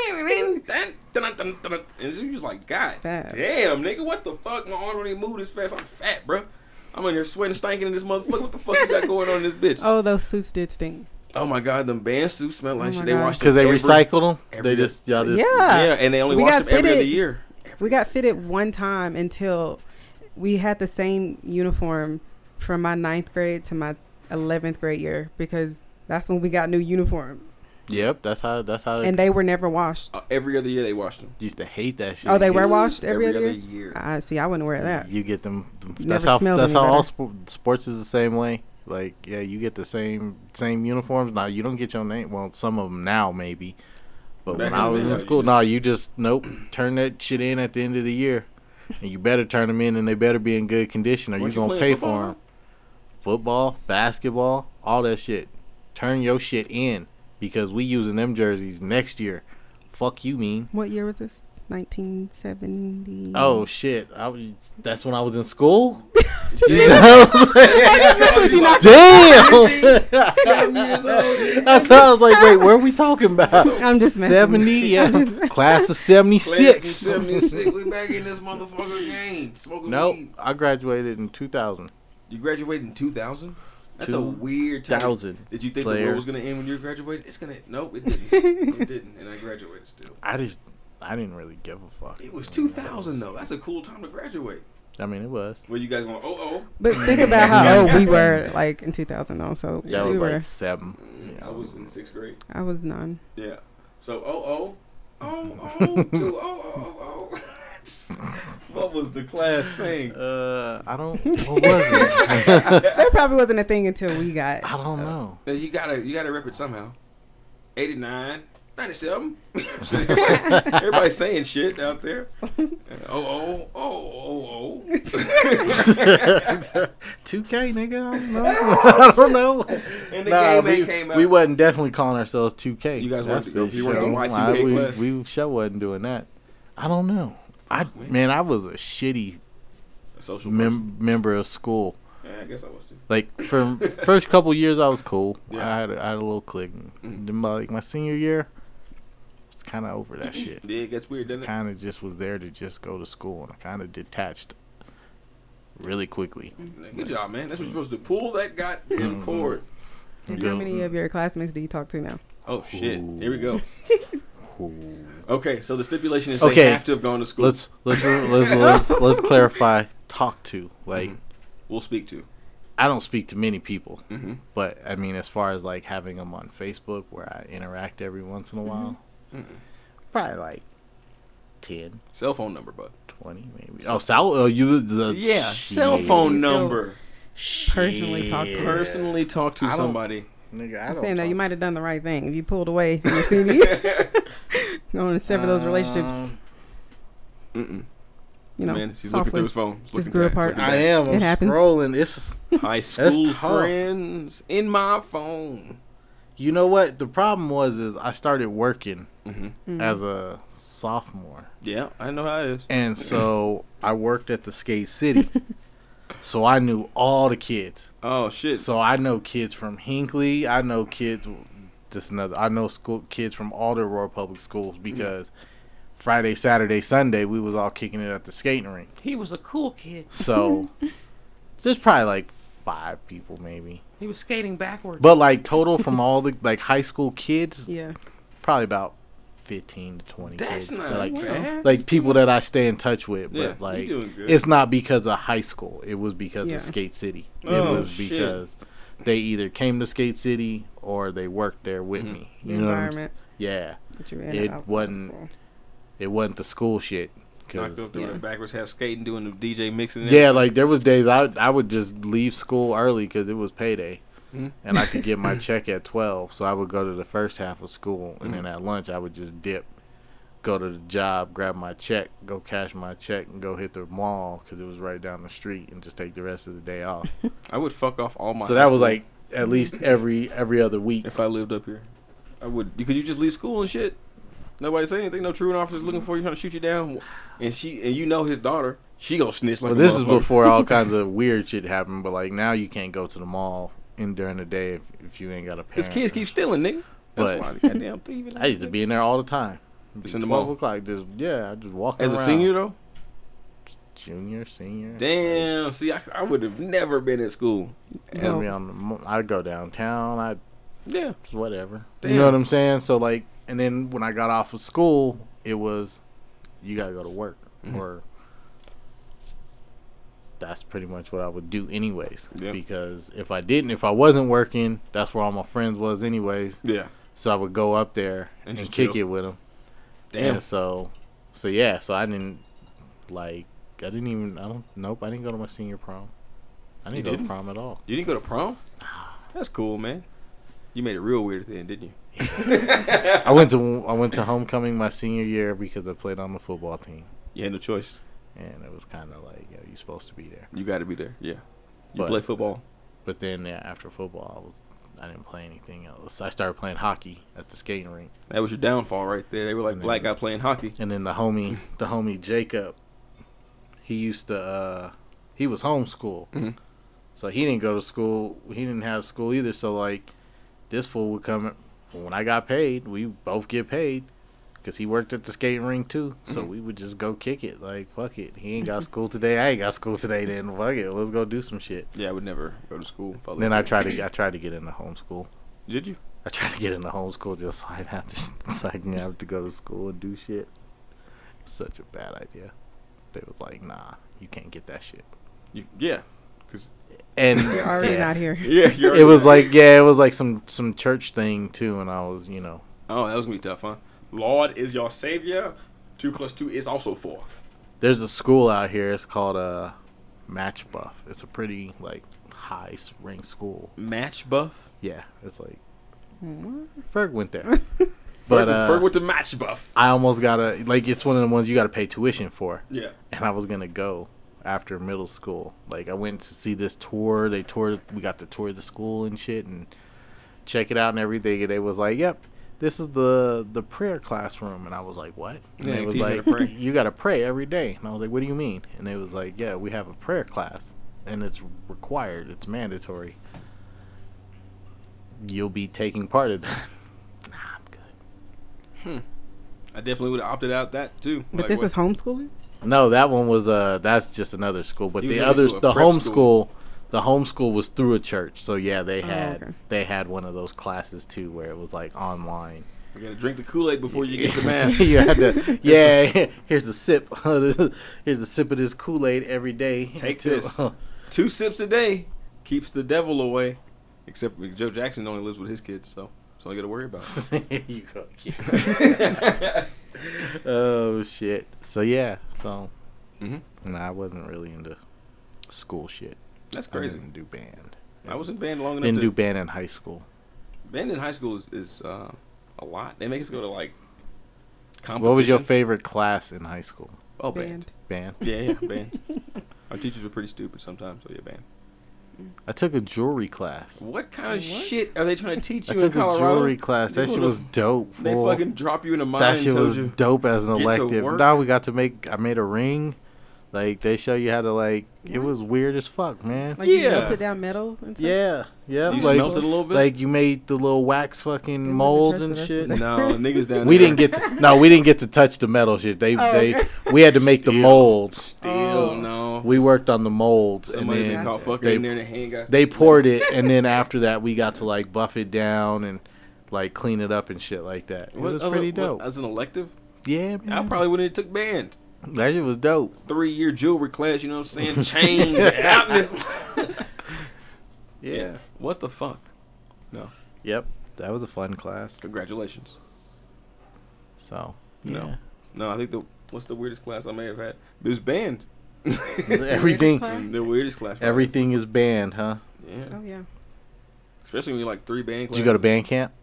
that. And so you just like, God Fast. damn, nigga, what the fuck? My arm don't even move this fast. I'm fat, bro. I'm in here sweating, stinking in this motherfucker. What the fuck you got going on in this bitch? Oh, those suits did stink. Oh my God, them band suits smell like Oh shit. my They God. washed because they every- recycled them, every- they just y'all just Yeah. Yeah, and they only We wash got them every other fitted. year. We got fitted one time until we had the same uniform from my 9th grade to my 11th grade year because that's when we got new uniforms Yep, that's how and they were never washed. Every other year they wash them. used to hate that shit. Oh, they were washed every other year? year. I see. I wouldn't wear that. You get them. Never That's how. smelled That's any how all better. sports is the same way. Like, yeah, you get the same uniforms. Now you don't get your name. Well, some of them now maybe, but Back when I in the was day, in you school, just- no, you just nope. Turn that shit in at the end of the year, and you better turn them in, and they better be in good condition, or Weren't you you gonna playing pay for football? them. Football, basketball, all that shit. Turn your shit in because we using them jerseys next year. Fuck you, mean. What year was this? 1970. Oh shit! That's when I was in school. Just Damn! That's how I was like, wait, where are we talking about? I'm just messing 70, with you. yeah. I'm just- Class of Class 76. of 76. We back in this motherfucker game. Smoking Nope, weed. I graduated in 2000. You graduated in 2000? That's a weird time. 2000. Did you think the player. world was gonna end when you graduated? It's gonna. Nope, it didn't. It didn't, and I graduated still. I didn't really give a fuck. It was 2000 though. That's a cool time to graduate. I mean, it was. Where you guys going? Oh, But think about how old we were like in 2000 though. So That we was were. like 7. I was in 6th grade. I was 9. Yeah. So 2 oh. What was the class saying? I don't. What was it? That probably wasn't a thing until we got. I don't know. You gotta rep it somehow. 89, 97. Everybody's saying shit out there. Oh. 2K, nigga. I don't know. And the game ain't came out. We wasn't definitely calling ourselves 2K. You guys That's weren't. for You weren't the sure. Y2K class. We sure wasn't doing that. I don't know. I was a shitty A social person. member of school. Yeah, I guess I was too. Like for first couple years, I was cool. Yeah. I had a little clique. Then my senior year, it's kind of over that shit. Yeah, it gets weird, doesn't it? Kind of just was there to just go to school, and I kind of detached really quickly. Good job, man. That's what you're supposed to do. Pull that goddamn cord. And how many of your classmates do you talk to now? Oh shit! Ooh. Here we go. Ooh. Okay, so the stipulation is Okay. they have to have gone to school. Let's clarify. Talk to We'll speak to. I don't speak to many people, Mm-hmm. but I mean, as far as like having them on Facebook where I interact every once in a while, probably like 10, Cell phone number, bud. 20 maybe. Oh, Cell phone Still- number. Personally talk to. Personally talk to I don't- somebody. Nigga, I I'm don't saying that talk- you might have done the right thing if you pulled away in your senior year. Going to sever those relationships. Mm-mm. You know, Man, she's looking through softly. his phone. Just grew apart. I am. I'm It happens. scrolling. It's High school tough. friends in my phone. you know what the problem is I started working Mm-hmm. as a sophomore, Yeah, I know how it is. and so I worked at the Skate City, so I knew all the kids. Oh shit. So I know kids from Hinckley. I know kids. I know kids from all the Aurora Public Schools because Friday, Saturday, Sunday we was all kicking it at the skating rink. He was a cool kid. So there's probably like 5 people maybe, He was skating backwards. but like total from all the like high school kids, Yeah. probably about 15 to 20 That's kids. not They're like bad. like people that I stay in touch with, Yeah, but like you doing good. it's not because of high school. It was because Yeah. of Skate City. It Oh, was shit. because they either came to Skate City or they worked there with me. The You know what I'm environment Yeah, that you were in. It outside of wasn't- school. it wasn't the school shit. 'Cause- Knocked up doing yeah. the backwards hat skating, doing the DJ mixing. yeah, like there was days I would just leave school early because it was payday, Mhm. and I could get my check at 12. So I would go to the first half of school, and then at lunch I would just dip, go to the job, grab my check, go cash my check, and go hit the mall because it was right down the street, and just take the rest of the day off. I would fuck off all my. So high that was school like at least every other week. if I lived up here, I would because you just leave school and shit. Nobody say anything. No truant officers looking for you, trying to shoot you down. And you know his daughter, she gonna snitch like. Well, a this is motherfucker. before all kinds of weird shit happened, but like now you can't go to the mall during the day if you ain't got a parent. Cause kids keep stealing, nigga. That's But- why the goddamn thieving. I used to be in there all the time. Just in the 12 mall? o'clock, I just walking As around. a senior though. Junior, senior. Damn. See, I would have never been at school. I'd go downtown. Yeah. Just whatever. Damn. You know what I'm saying? So like, and then when I got off of school, it was, you gotta go to work, Mhm. or that's pretty much what I would do anyways. Yeah. Because if I wasn't working, that's where all my friends was anyways. Yeah. So I would go up there And and just kick chill. it with them. Damn. And so yeah. So I didn't go to my senior prom. I You didn't go to didn't? prom at all. You didn't go to prom? That's cool, man. You made it real weird then, didn't you? I went to homecoming my senior year because I played on the football team, You had no choice. and it was kind of like, you're supposed to be there. You got to be there. Yeah. You But- play football. But then after football, I didn't play anything else. I started playing hockey at the skating rink, That was your downfall right there. They were like, And black then- guy playing hockey. and then the homie Jacob, he was homeschooled, Mhm. so he didn't go to school. He didn't have school either. So like, this fool would come when I got paid. We both get paid. Because he worked at the skating rink too. So we would just go kick it. Like, fuck it. He ain't got school today. I ain't got school today. Then fuck it. Let's go do some shit. Yeah, I would never go to school. if I Then lived I there. tried to get into homeschool. Did you? I tried to get into homeschool just so I can have to go to school and do shit. Such a bad idea. They was like, nah, you can't get that shit. Yeah. Cause And You're already yeah. not here. yeah, you're. It was like some church thing too, and I was, Oh, that was gonna be tough, huh? Lord is your savior. 2 + 2 is also 4. There's a school out here. It's called Match Buff. It's a pretty like high ranked school. Match Buff. Yeah, it's like What? Ferg went there, but Ferg went to Match Buff. I almost gotta like it's one of the ones you gotta pay tuition for. Yeah. And I was gonna go after middle school. Like I went to see this tour. They toured. We got to tour the school and shit and check it out and everything. And they was like, "Yep, this is the prayer classroom." And I was like, "What?" And Yeah, they was teach you like, how to pray. "You gotta pray every day." And I was like, "What do you mean?" And they was like, "Yeah, we have a prayer class, and it's required. It's mandatory. You'll be taking part of that." Nah, I'm good. I definitely would have opted out that too. But Like, this what? is homeschooling? No, that one was that's just another school. But He was the going others, to a the prep homeschool, the homeschool was through a church. So yeah, they Oh, had okay. they had one of those classes too where it was like online. You gotta drink the Kool-Aid before you get to math. You had to, yeah. Here's a sip. Here's a sip of this Kool-Aid every day. Take this. 2 sips a day keeps the devil away. Except Joe Jackson only lives with his kids, so that's all you got to worry about. Here you go. Kid. Oh shit. So yeah. So Mm-hmm. I wasn't really into school shit. That's I crazy. didn't do band. I was in band long enough. Didn't to, do band in high school. Band in high school is a lot. They make us go to like competitions. What was your favorite class in high school? Oh, band. Band. Yeah, band. Our teachers were pretty stupid sometimes, so yeah, band. I took a jewelry class. What kind of What? shit are they trying to teach I you in took a Colorado? jewelry class. They That shit would've- was dope. They fool. fucking drop you in a mine That and shit told was you, dope as an get to elective. work. Now we got to make. I made a ring. Like they show you how to like. It was weird as fuck, man. Like you Yeah. melted down metal and stuff? Yeah, yeah. You like, smelt it a little bit? Like you made the little wax fucking never molds touched and the rest shit. of No, niggas down We there. didn't get to, we didn't get to touch the metal shit. They Oh, okay. we had to make the Still. molds. Still, Oh. no. We worked on the molds Somebody and been then caught fucking they- in there and their hand got... they poured it and then after that we got to like buff it down and like clean it up and shit like that. It was pretty dope. As an elective, Yeah, man. I probably wouldn't have took band. That shit was dope. 3-year jewelry class, you know what I'm saying? Chains, out in this... Yeah. What the fuck? Yep. That was a fun class. Congratulations. So No. No, I think what's the weirdest class I may have had? It was band. everything class? The weirdest class. probably. everything is banned, huh? Yeah. Oh, yeah. Especially when you like 3 band Did classes. you go to band camp?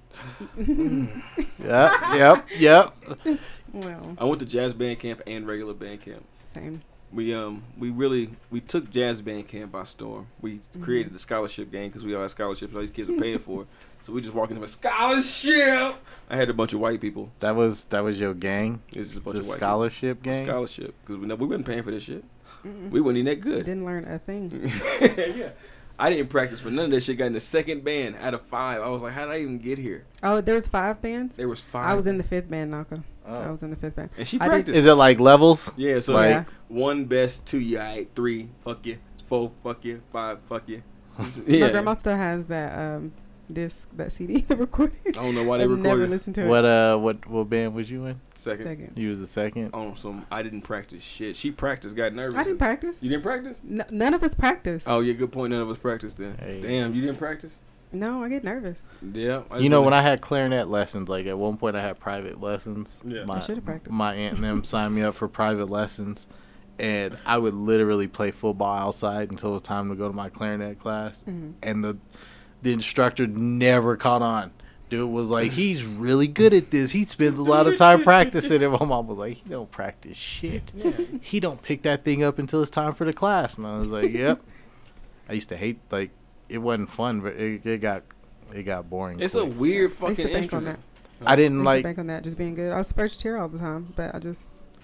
Yep. Well, I went to jazz band camp and regular band camp. same. We took jazz band camp by storm. We created the scholarship game because we all had scholarships all these kids were paying for. So we just walked into a scholarship. I had a bunch of white people. That was your gang? It was just a bunch The of white scholarship people. gang? Scholarship because we wasn't paying for this shit. We wasn't even that good. Didn't learn a thing. Yeah. I didn't practice for none of that shit. Got in the second band out of 5. I was like, how did I even get here? Oh, there's 5 bands? There was 5. I was in the 5th band, Naka. Oh. I was in the 5th band. and she I did- practiced. Is it like levels? Yeah, so Like- like 1 best, 2 you alright, 3 fuck you, 4 fuck you, 5 fuck you. Yeah. My grandma still has that disc, that CD, the recording. I don't know why they I've never recorded listened to it. What band was you in? second. You was the second? On some, I didn't practice shit. She practiced, got nervous. I didn't practice. You didn't practice? None of us practice. Oh yeah, good point. None of us practiced then. Hey. Damn, you didn't practice? No, I get nervous. Yeah. You know, when I had clarinet lessons, like at one point I had private lessons. Yeah. I should've practiced. My aunt and them signed me up for private lessons. And I would literally play football outside until it was time to go to my clarinet class. Mhm. And the instructor never caught on. Dude was like, he's really good at this. He spends a lot of time practicing it. My mom was like, he don't practice shit. He don't pick that thing up until it's time for the class. And I was like, yep. I used to hate, like, it wasn't fun, but it got boring. it's a quick. weird I used fucking to bank on that. instrument. I didn't I used to like. bank on that just being good. I was first chair all the time, but I was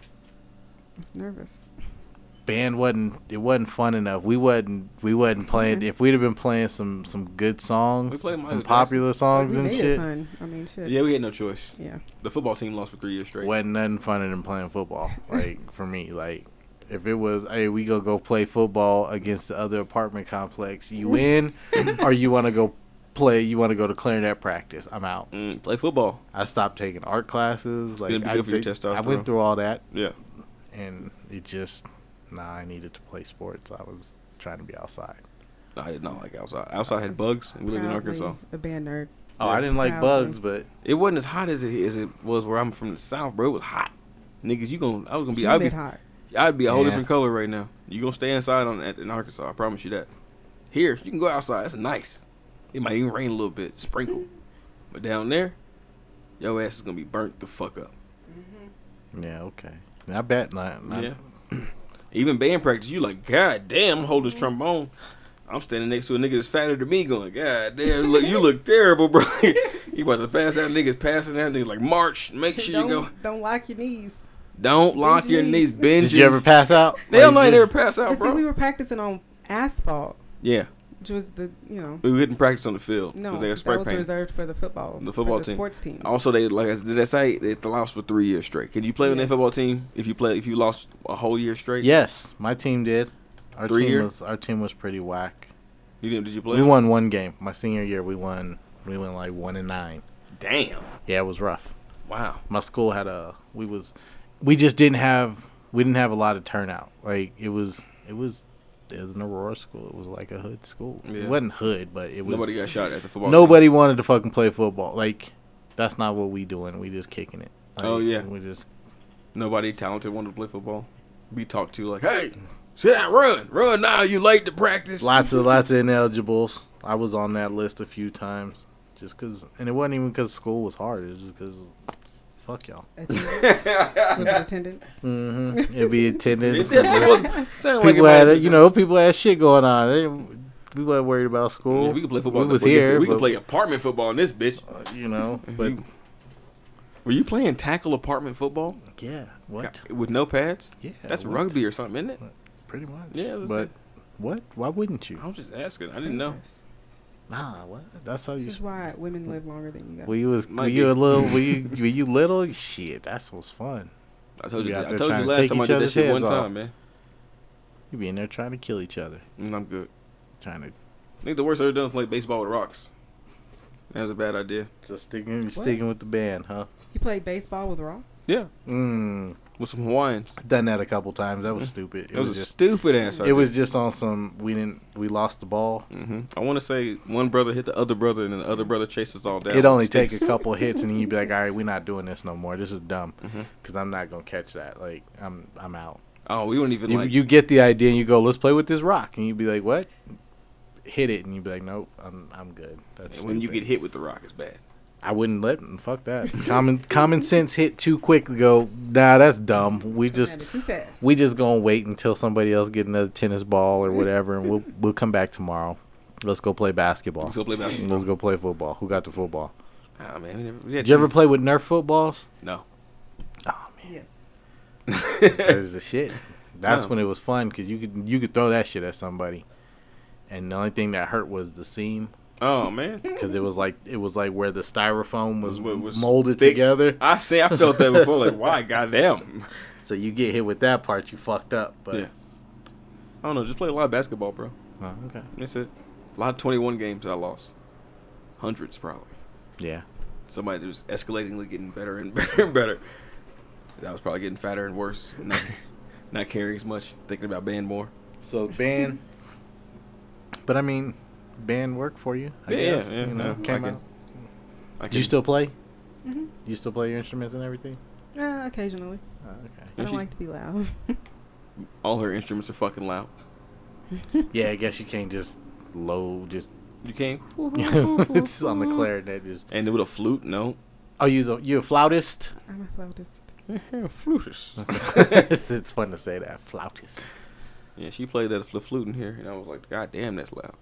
nervous. Band wasn't fun enough. We wasn't playing. Okay. If we'd have been playing some good songs, We played some Michael popular songs We and made it shit, fun. I mean, shit. Yeah, we had no choice. Yeah. The football team lost for 3 years straight. wasn't nothing funner than playing football. Like for me, like if it was, hey, we go play football against the other apartment complex. You in, or you want to go play? You want to go to clarinet practice? I'm out. Play football. I stopped taking art classes. Like gonna be I, good for your I testosterone. went through all that, Yeah. and it just I needed to play sports. I was trying to be outside. I did not like outside. Outside had bugs, and we lived in Proudly Arkansas. A band nerd. Oh, I didn't like Proudly. bugs, but It wasn't as hot as it was where I'm from the South, bro. It was hot. Niggas, I was gonna be, Humid hot. I'd be a whole Yeah. different color right now. You gonna stay inside in Arkansas? I promise you that. Here, you can go outside. It's nice. It might even rain a little bit, sprinkle. But down there, your ass is gonna be burnt the fuck up. Yeah, okay. I bet not. Yeah. Even band practice, you like, God damn, I'm holding this trombone. I'm standing next to a nigga that's fatter than me going, God damn, you look terrible, bro. You about to pass out, niggas passing that nigga like, march, make sure you go. Don't lock your knees. Don't lock your knees, bend Did you ever pass out? Hell no, I Like, never pass out, But see, bro. we were practicing on asphalt, Yeah, which was the we couldn't practice on the field. no, 'Cause they were that spray was paint. reserved for the football, The football for the team. sports teams. Also, they did I say they lost for 3 years straight? Can you play on that Yes. football team if you lost a whole year straight? Yes, my team did. Our 3 team year? was pretty whack. You didn't? Did you play? We won one game. My senior year, we went like 1-9. Damn. Yeah, it was rough. Wow. My school had we didn't have a lot of turnout. Like it was an Aurora school. It was like a hood school. Yeah. It wasn't hood, but it was. Nobody got shot at the football. Nobody wanted to fucking play football. Like that's not what we doing. We just kicking it. Like, Oh, yeah. We just Nobody talented wanted to play football. Be talked to like, hey, sit down, run now. You late to practice. lots of ineligibles. I was on that list a few times, just cause, and it wasn't even because school was hard. It was just cause, fuck y'all. Attendance. Was it attendance? It'd be attendance. It definitely was. Sounded like it People might had, have been- people had shit going on. We weren't worried about school. Yeah, we could play football. We was but here. We could but, play apartment football in this bitch. but Were you playing tackle apartment football? yeah, what? With no pads? Yeah, That's what? rugby or something, isn't it? Pretty much. Yeah, that's but it. what? Why wouldn't you? I was just asking. I didn't know. Dangerous. Nah, what? That's how This you. is why women live longer than you guys. Were you a little? Were you little? Shit, that's what's fun. I told We you. out I there told you trying to last take time I each did that other's shit one heads off. time, man. You be in there trying to kill each other, I'm good. trying to I think the worst I've ever done was play baseball with rocks. That was a bad idea. just sticking with the band, huh? You play baseball with rocks? Yeah, With some Hawaiians. done that a couple times. That was stupid. It was a stupid ass idea. It was just on some. We lost the ball. I want to say one brother hit the other brother, and then the other brother chased us all down. It only with take sticks. a couple hits, and then you'd be like, "All right, we're not doing this no more. This is dumb, Mm-hmm. because I'm not gonna catch that. Like, I'm out." Oh, we wouldn't even You, like. you get the idea, and you go, "Let's play with this rock," and you'd be like, "What?" Hit it, and you'd be like, "Nope, I'm good." That's when you stupid. get hit with the rock, it's bad. I wouldn't let them. Fuck that. Common sense hit too quick to go. Nah, that's dumb. We Coming just at it too fast. we just gonna wait until somebody else get another tennis ball or whatever, and we'll come back tomorrow. Let's go play basketball. Let's go play basketball. Let's go play football. Who got the football? Ah, man, we had Did you ever two- play with Nerf footballs? No. Oh man, Yes. that is the shit. That's No. when it was fun because you could throw that shit at somebody, and the only thing that hurt was the seam Oh man, because it was like where the styrofoam was molded thick. together. I felt that before. Like, why? Goddamn. So you get hit with that part, you fucked up. But Yeah. I don't know. Just play a lot of basketball, bro. oh, okay, That's it. A lot of 21 games I lost. Hundreds probably. yeah. Somebody that was escalatingly getting better and better and better. I was probably getting fatter and worse. Not caring as much. Thinking about band more. So band, but I mean, band worked for you. I Yeah, guess, yeah, you know, yeah. came I out. can- Do you still play? Mhm. You still play your instruments and everything? Occasionally. Oh, okay. I And don't she- like to be loud. all her instruments are fucking loud. Yeah, I guess you can't just low just. You can't. It's on the clarinet. Just. And with a flute, no. Oh, you a flautist? I'm a flautist. Flutist. It's fun to say that, flautist. Yeah, she played that flute in here, and I was like, God damn, that's loud.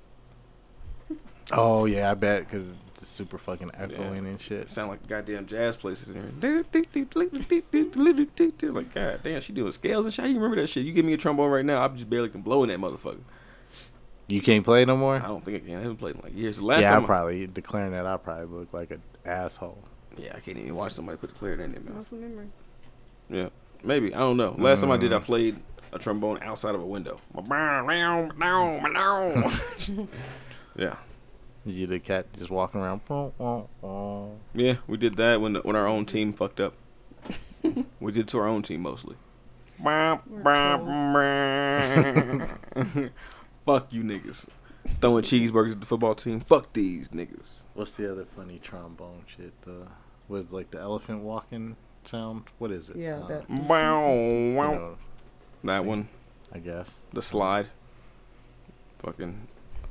Oh yeah, I bet because it's super fucking echoing and shit. It sound like goddamn jazz places in here. Like, God damn, she doing scales and shit. How you remember that shit? You give me a trombone right now, I just barely can blow in that motherfucker. You can't play no I more. don't think I can. I haven't played in like years. The last Yeah, time I probably the clarinet. I probably look like an asshole. yeah, I can't even watch somebody put the clarinet in their mouth. Muscle memory. Yeah, maybe. I don't know. Last time I did, I played a trombone outside of a window. Yeah. You the cat just walking around. Yeah, we did that when our own team fucked up. We did to our own team mostly. Fuck you niggas. Throwing cheeseburgers at the football team. Fuck these niggas. What's the other funny trombone shit? Was like the elephant walking sound? What is it? Yeah, that. You Wow, wow. know, That one, I guess. the slide. Fucking.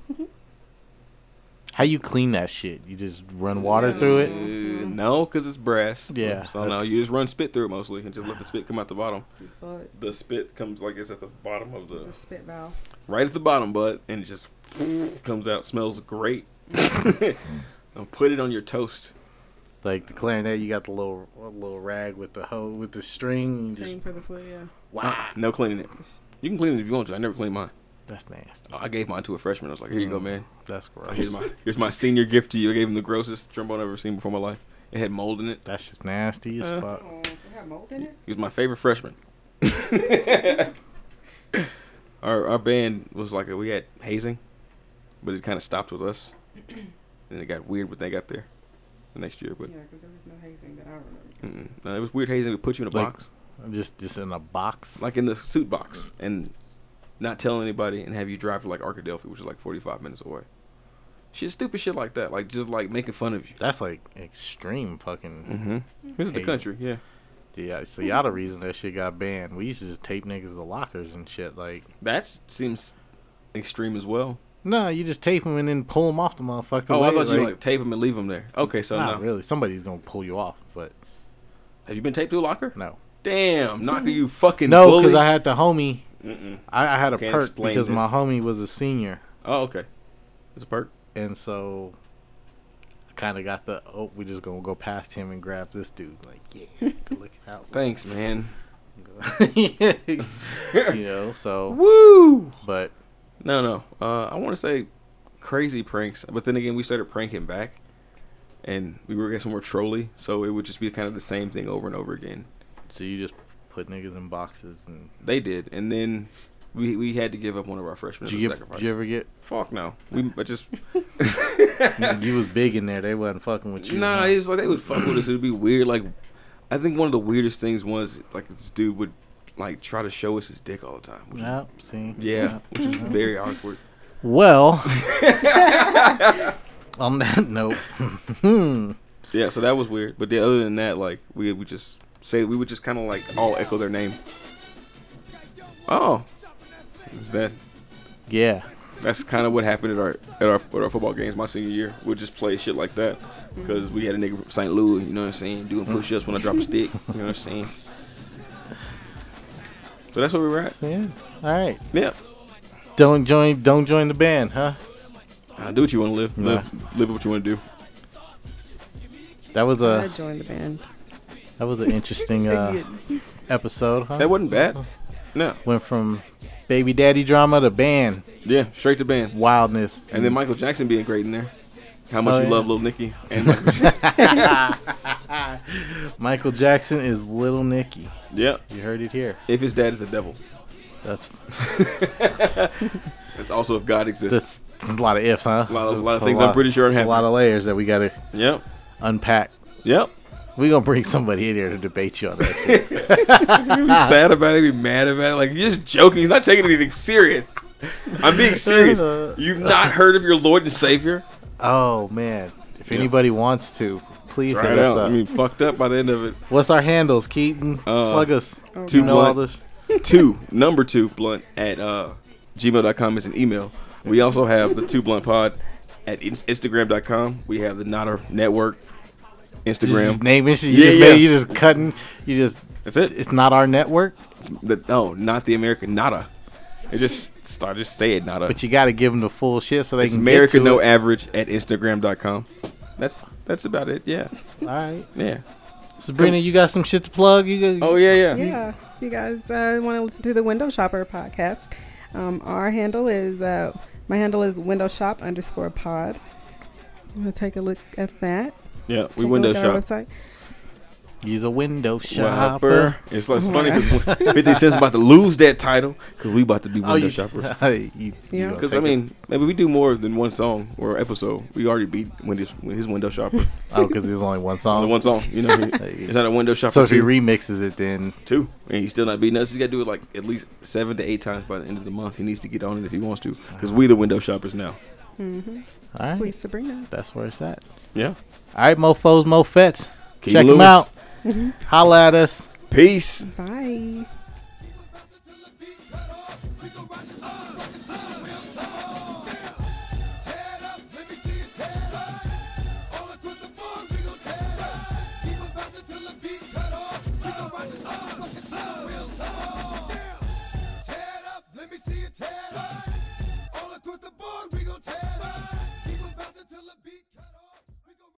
How you clean that shit? You just run water through it? No, because it's brass. Yeah, So no, that's- you just run spit through it mostly and just let the spit come out the bottom. Just blood. The spit comes like it's at the bottom of It's a the. spit valve. Right at the bottom, bud. And it just comes out. Smells great. Now put it on your toast. Like the clarinet, you got the little rag with the hoe with the string. You Same just, for the foot, yeah. wow, No cleaning it. You can clean it if you want to. I never cleaned mine. that's nasty. I gave mine to a freshman. I was like, here you go, man. That's gross. Here's my senior gift to you. I gave him the grossest trombone I've ever seen before in my life. It had mold in it. That's just nasty as fuck. Oh, it had mold in it? He was my favorite freshman. Our band was like we had hazing, but it kind of stopped with us, and it got weird when they got there the next year. But Yeah, because there was no hazing that I remember. no, it was weird hazing. We put you in a Like- box, Just in a box. like in the suit box, and not tell anybody, and have you drive to like Arkadelphia, which is like 45 minutes away. Stupid shit like that, like just like making fun of you. That's like extreme fucking. This is the Hazing. country, yeah. Yeah, so y'all the reason that shit got banned. We used to just tape niggas to lockers and shit. Like, That seems extreme as well. no, you just tape them and then pull them off the motherfucker. Oh, I way, thought you like tape them and leave them there. Okay, so not no. really. Somebody's gonna pull you off, but Have you been taped to a locker? no. Damn, knocker, you fucking No, bully. because I had the homie. Mm-mm. I had a Can't perk explain because my this. homie was a senior, Oh, okay. It's a perk. and so I kind of got the we just gonna go past him and grab this dude. Like, yeah, good looking out. Thanks, man. You know, so Woo! but No. I want to say crazy pranks, but then again, we started pranking back, and we were getting some more trolly, so it would just be kind of the same thing over and over again. so you just put niggas in boxes and They did, and then we had to give up one of our freshmen as a sacrifice. did you ever get? Fuck no. But just You was big in there. They wasn't fucking with you. nah. It's like they would fuck with us. It'd be weird. Like I think one of the weirdest things was like this dude would like try to show us his dick all the time. Which Yep, see. yeah, which was very awkward. Well, on that note, Yeah, so that was weird. But other than that, like we would just kind of like all echo their name. Oh, is that? yeah, That's kind of what happened at our football games my senior year. We'd just play shit like that because we had a nigga from St. Louis, you know what I'm saying, doing push-ups when I drop a stick, you know what I'm saying. So that's where we were at. see. All right. Yeah, Don't join the band, huh? do what you want to live. Nah. Live what you want to do. That was I a joined the band. interesting episode, huh? That wasn't bad. No, Went from baby daddy drama to band yeah, straight to band. wildness, And then Michael Jackson being great in there. How much Oh, you yeah. love Lil Nicky. And Michael Michael Jackson is Little Nicky. yeah, You heard it here. if his dad is the devil. That's That's also if God exists. a lot of ifs, huh? A lot of There's things I'm pretty sure a happen. lot of layers that we gotta Yep. unpack. Yep. We gonna bring somebody in here to debate you on that shit. You be sad about it, be mad about it. Like, you're just joking. He's not taking anything serious. I'm being serious. You've not heard of your Lord and Savior? Oh man, if anybody wants to, please Try hit it us out. up. I mean, fucked up by the end of it. What's our handles, Keaton? Plug us. Two You know all blunt. this. Number 2 blunt at gmail.com is an email. We also have the 2 blunt pod at instagram.com. We have the Nada Network Just Instagram. naming shit. Yeah. You just cutting. You just. That's it. It's not our network, No, not the American Nada. It just say it Nada. but you got to give them the full shit so they It's can America get to No it. Average at instagram.com. That's about it. Yeah. All right. Yeah. Sabrina, you got some shit to plug? You got, Oh yeah. Yeah, if you guys want to listen to the Window Shopper podcast, our handle is my handle is windowshop_pod. I'm gonna take a look at that. Yeah, we Take a window look at our shop. website. He's a window Shopper. shopper. It's funny because 50 Cent's about to lose that title because we about to be window shoppers. Yeah. Because I mean, maybe we do more than one song or episode. We already beat his window shopper. because there's only one Only song. one song, you know. It's not a window shopper. So if he two. remixes it, then 2, and he's still not beating us. He's got to do it like at least 7 to 8 times by the end of the month. He needs to get on it if he wants to, because we the window shoppers now. all right, Sweet Sabrina. that's where it's at. Yeah. All right, mofos, mofets. Keep Check loose. them out. Holla at us. Peace. Bye.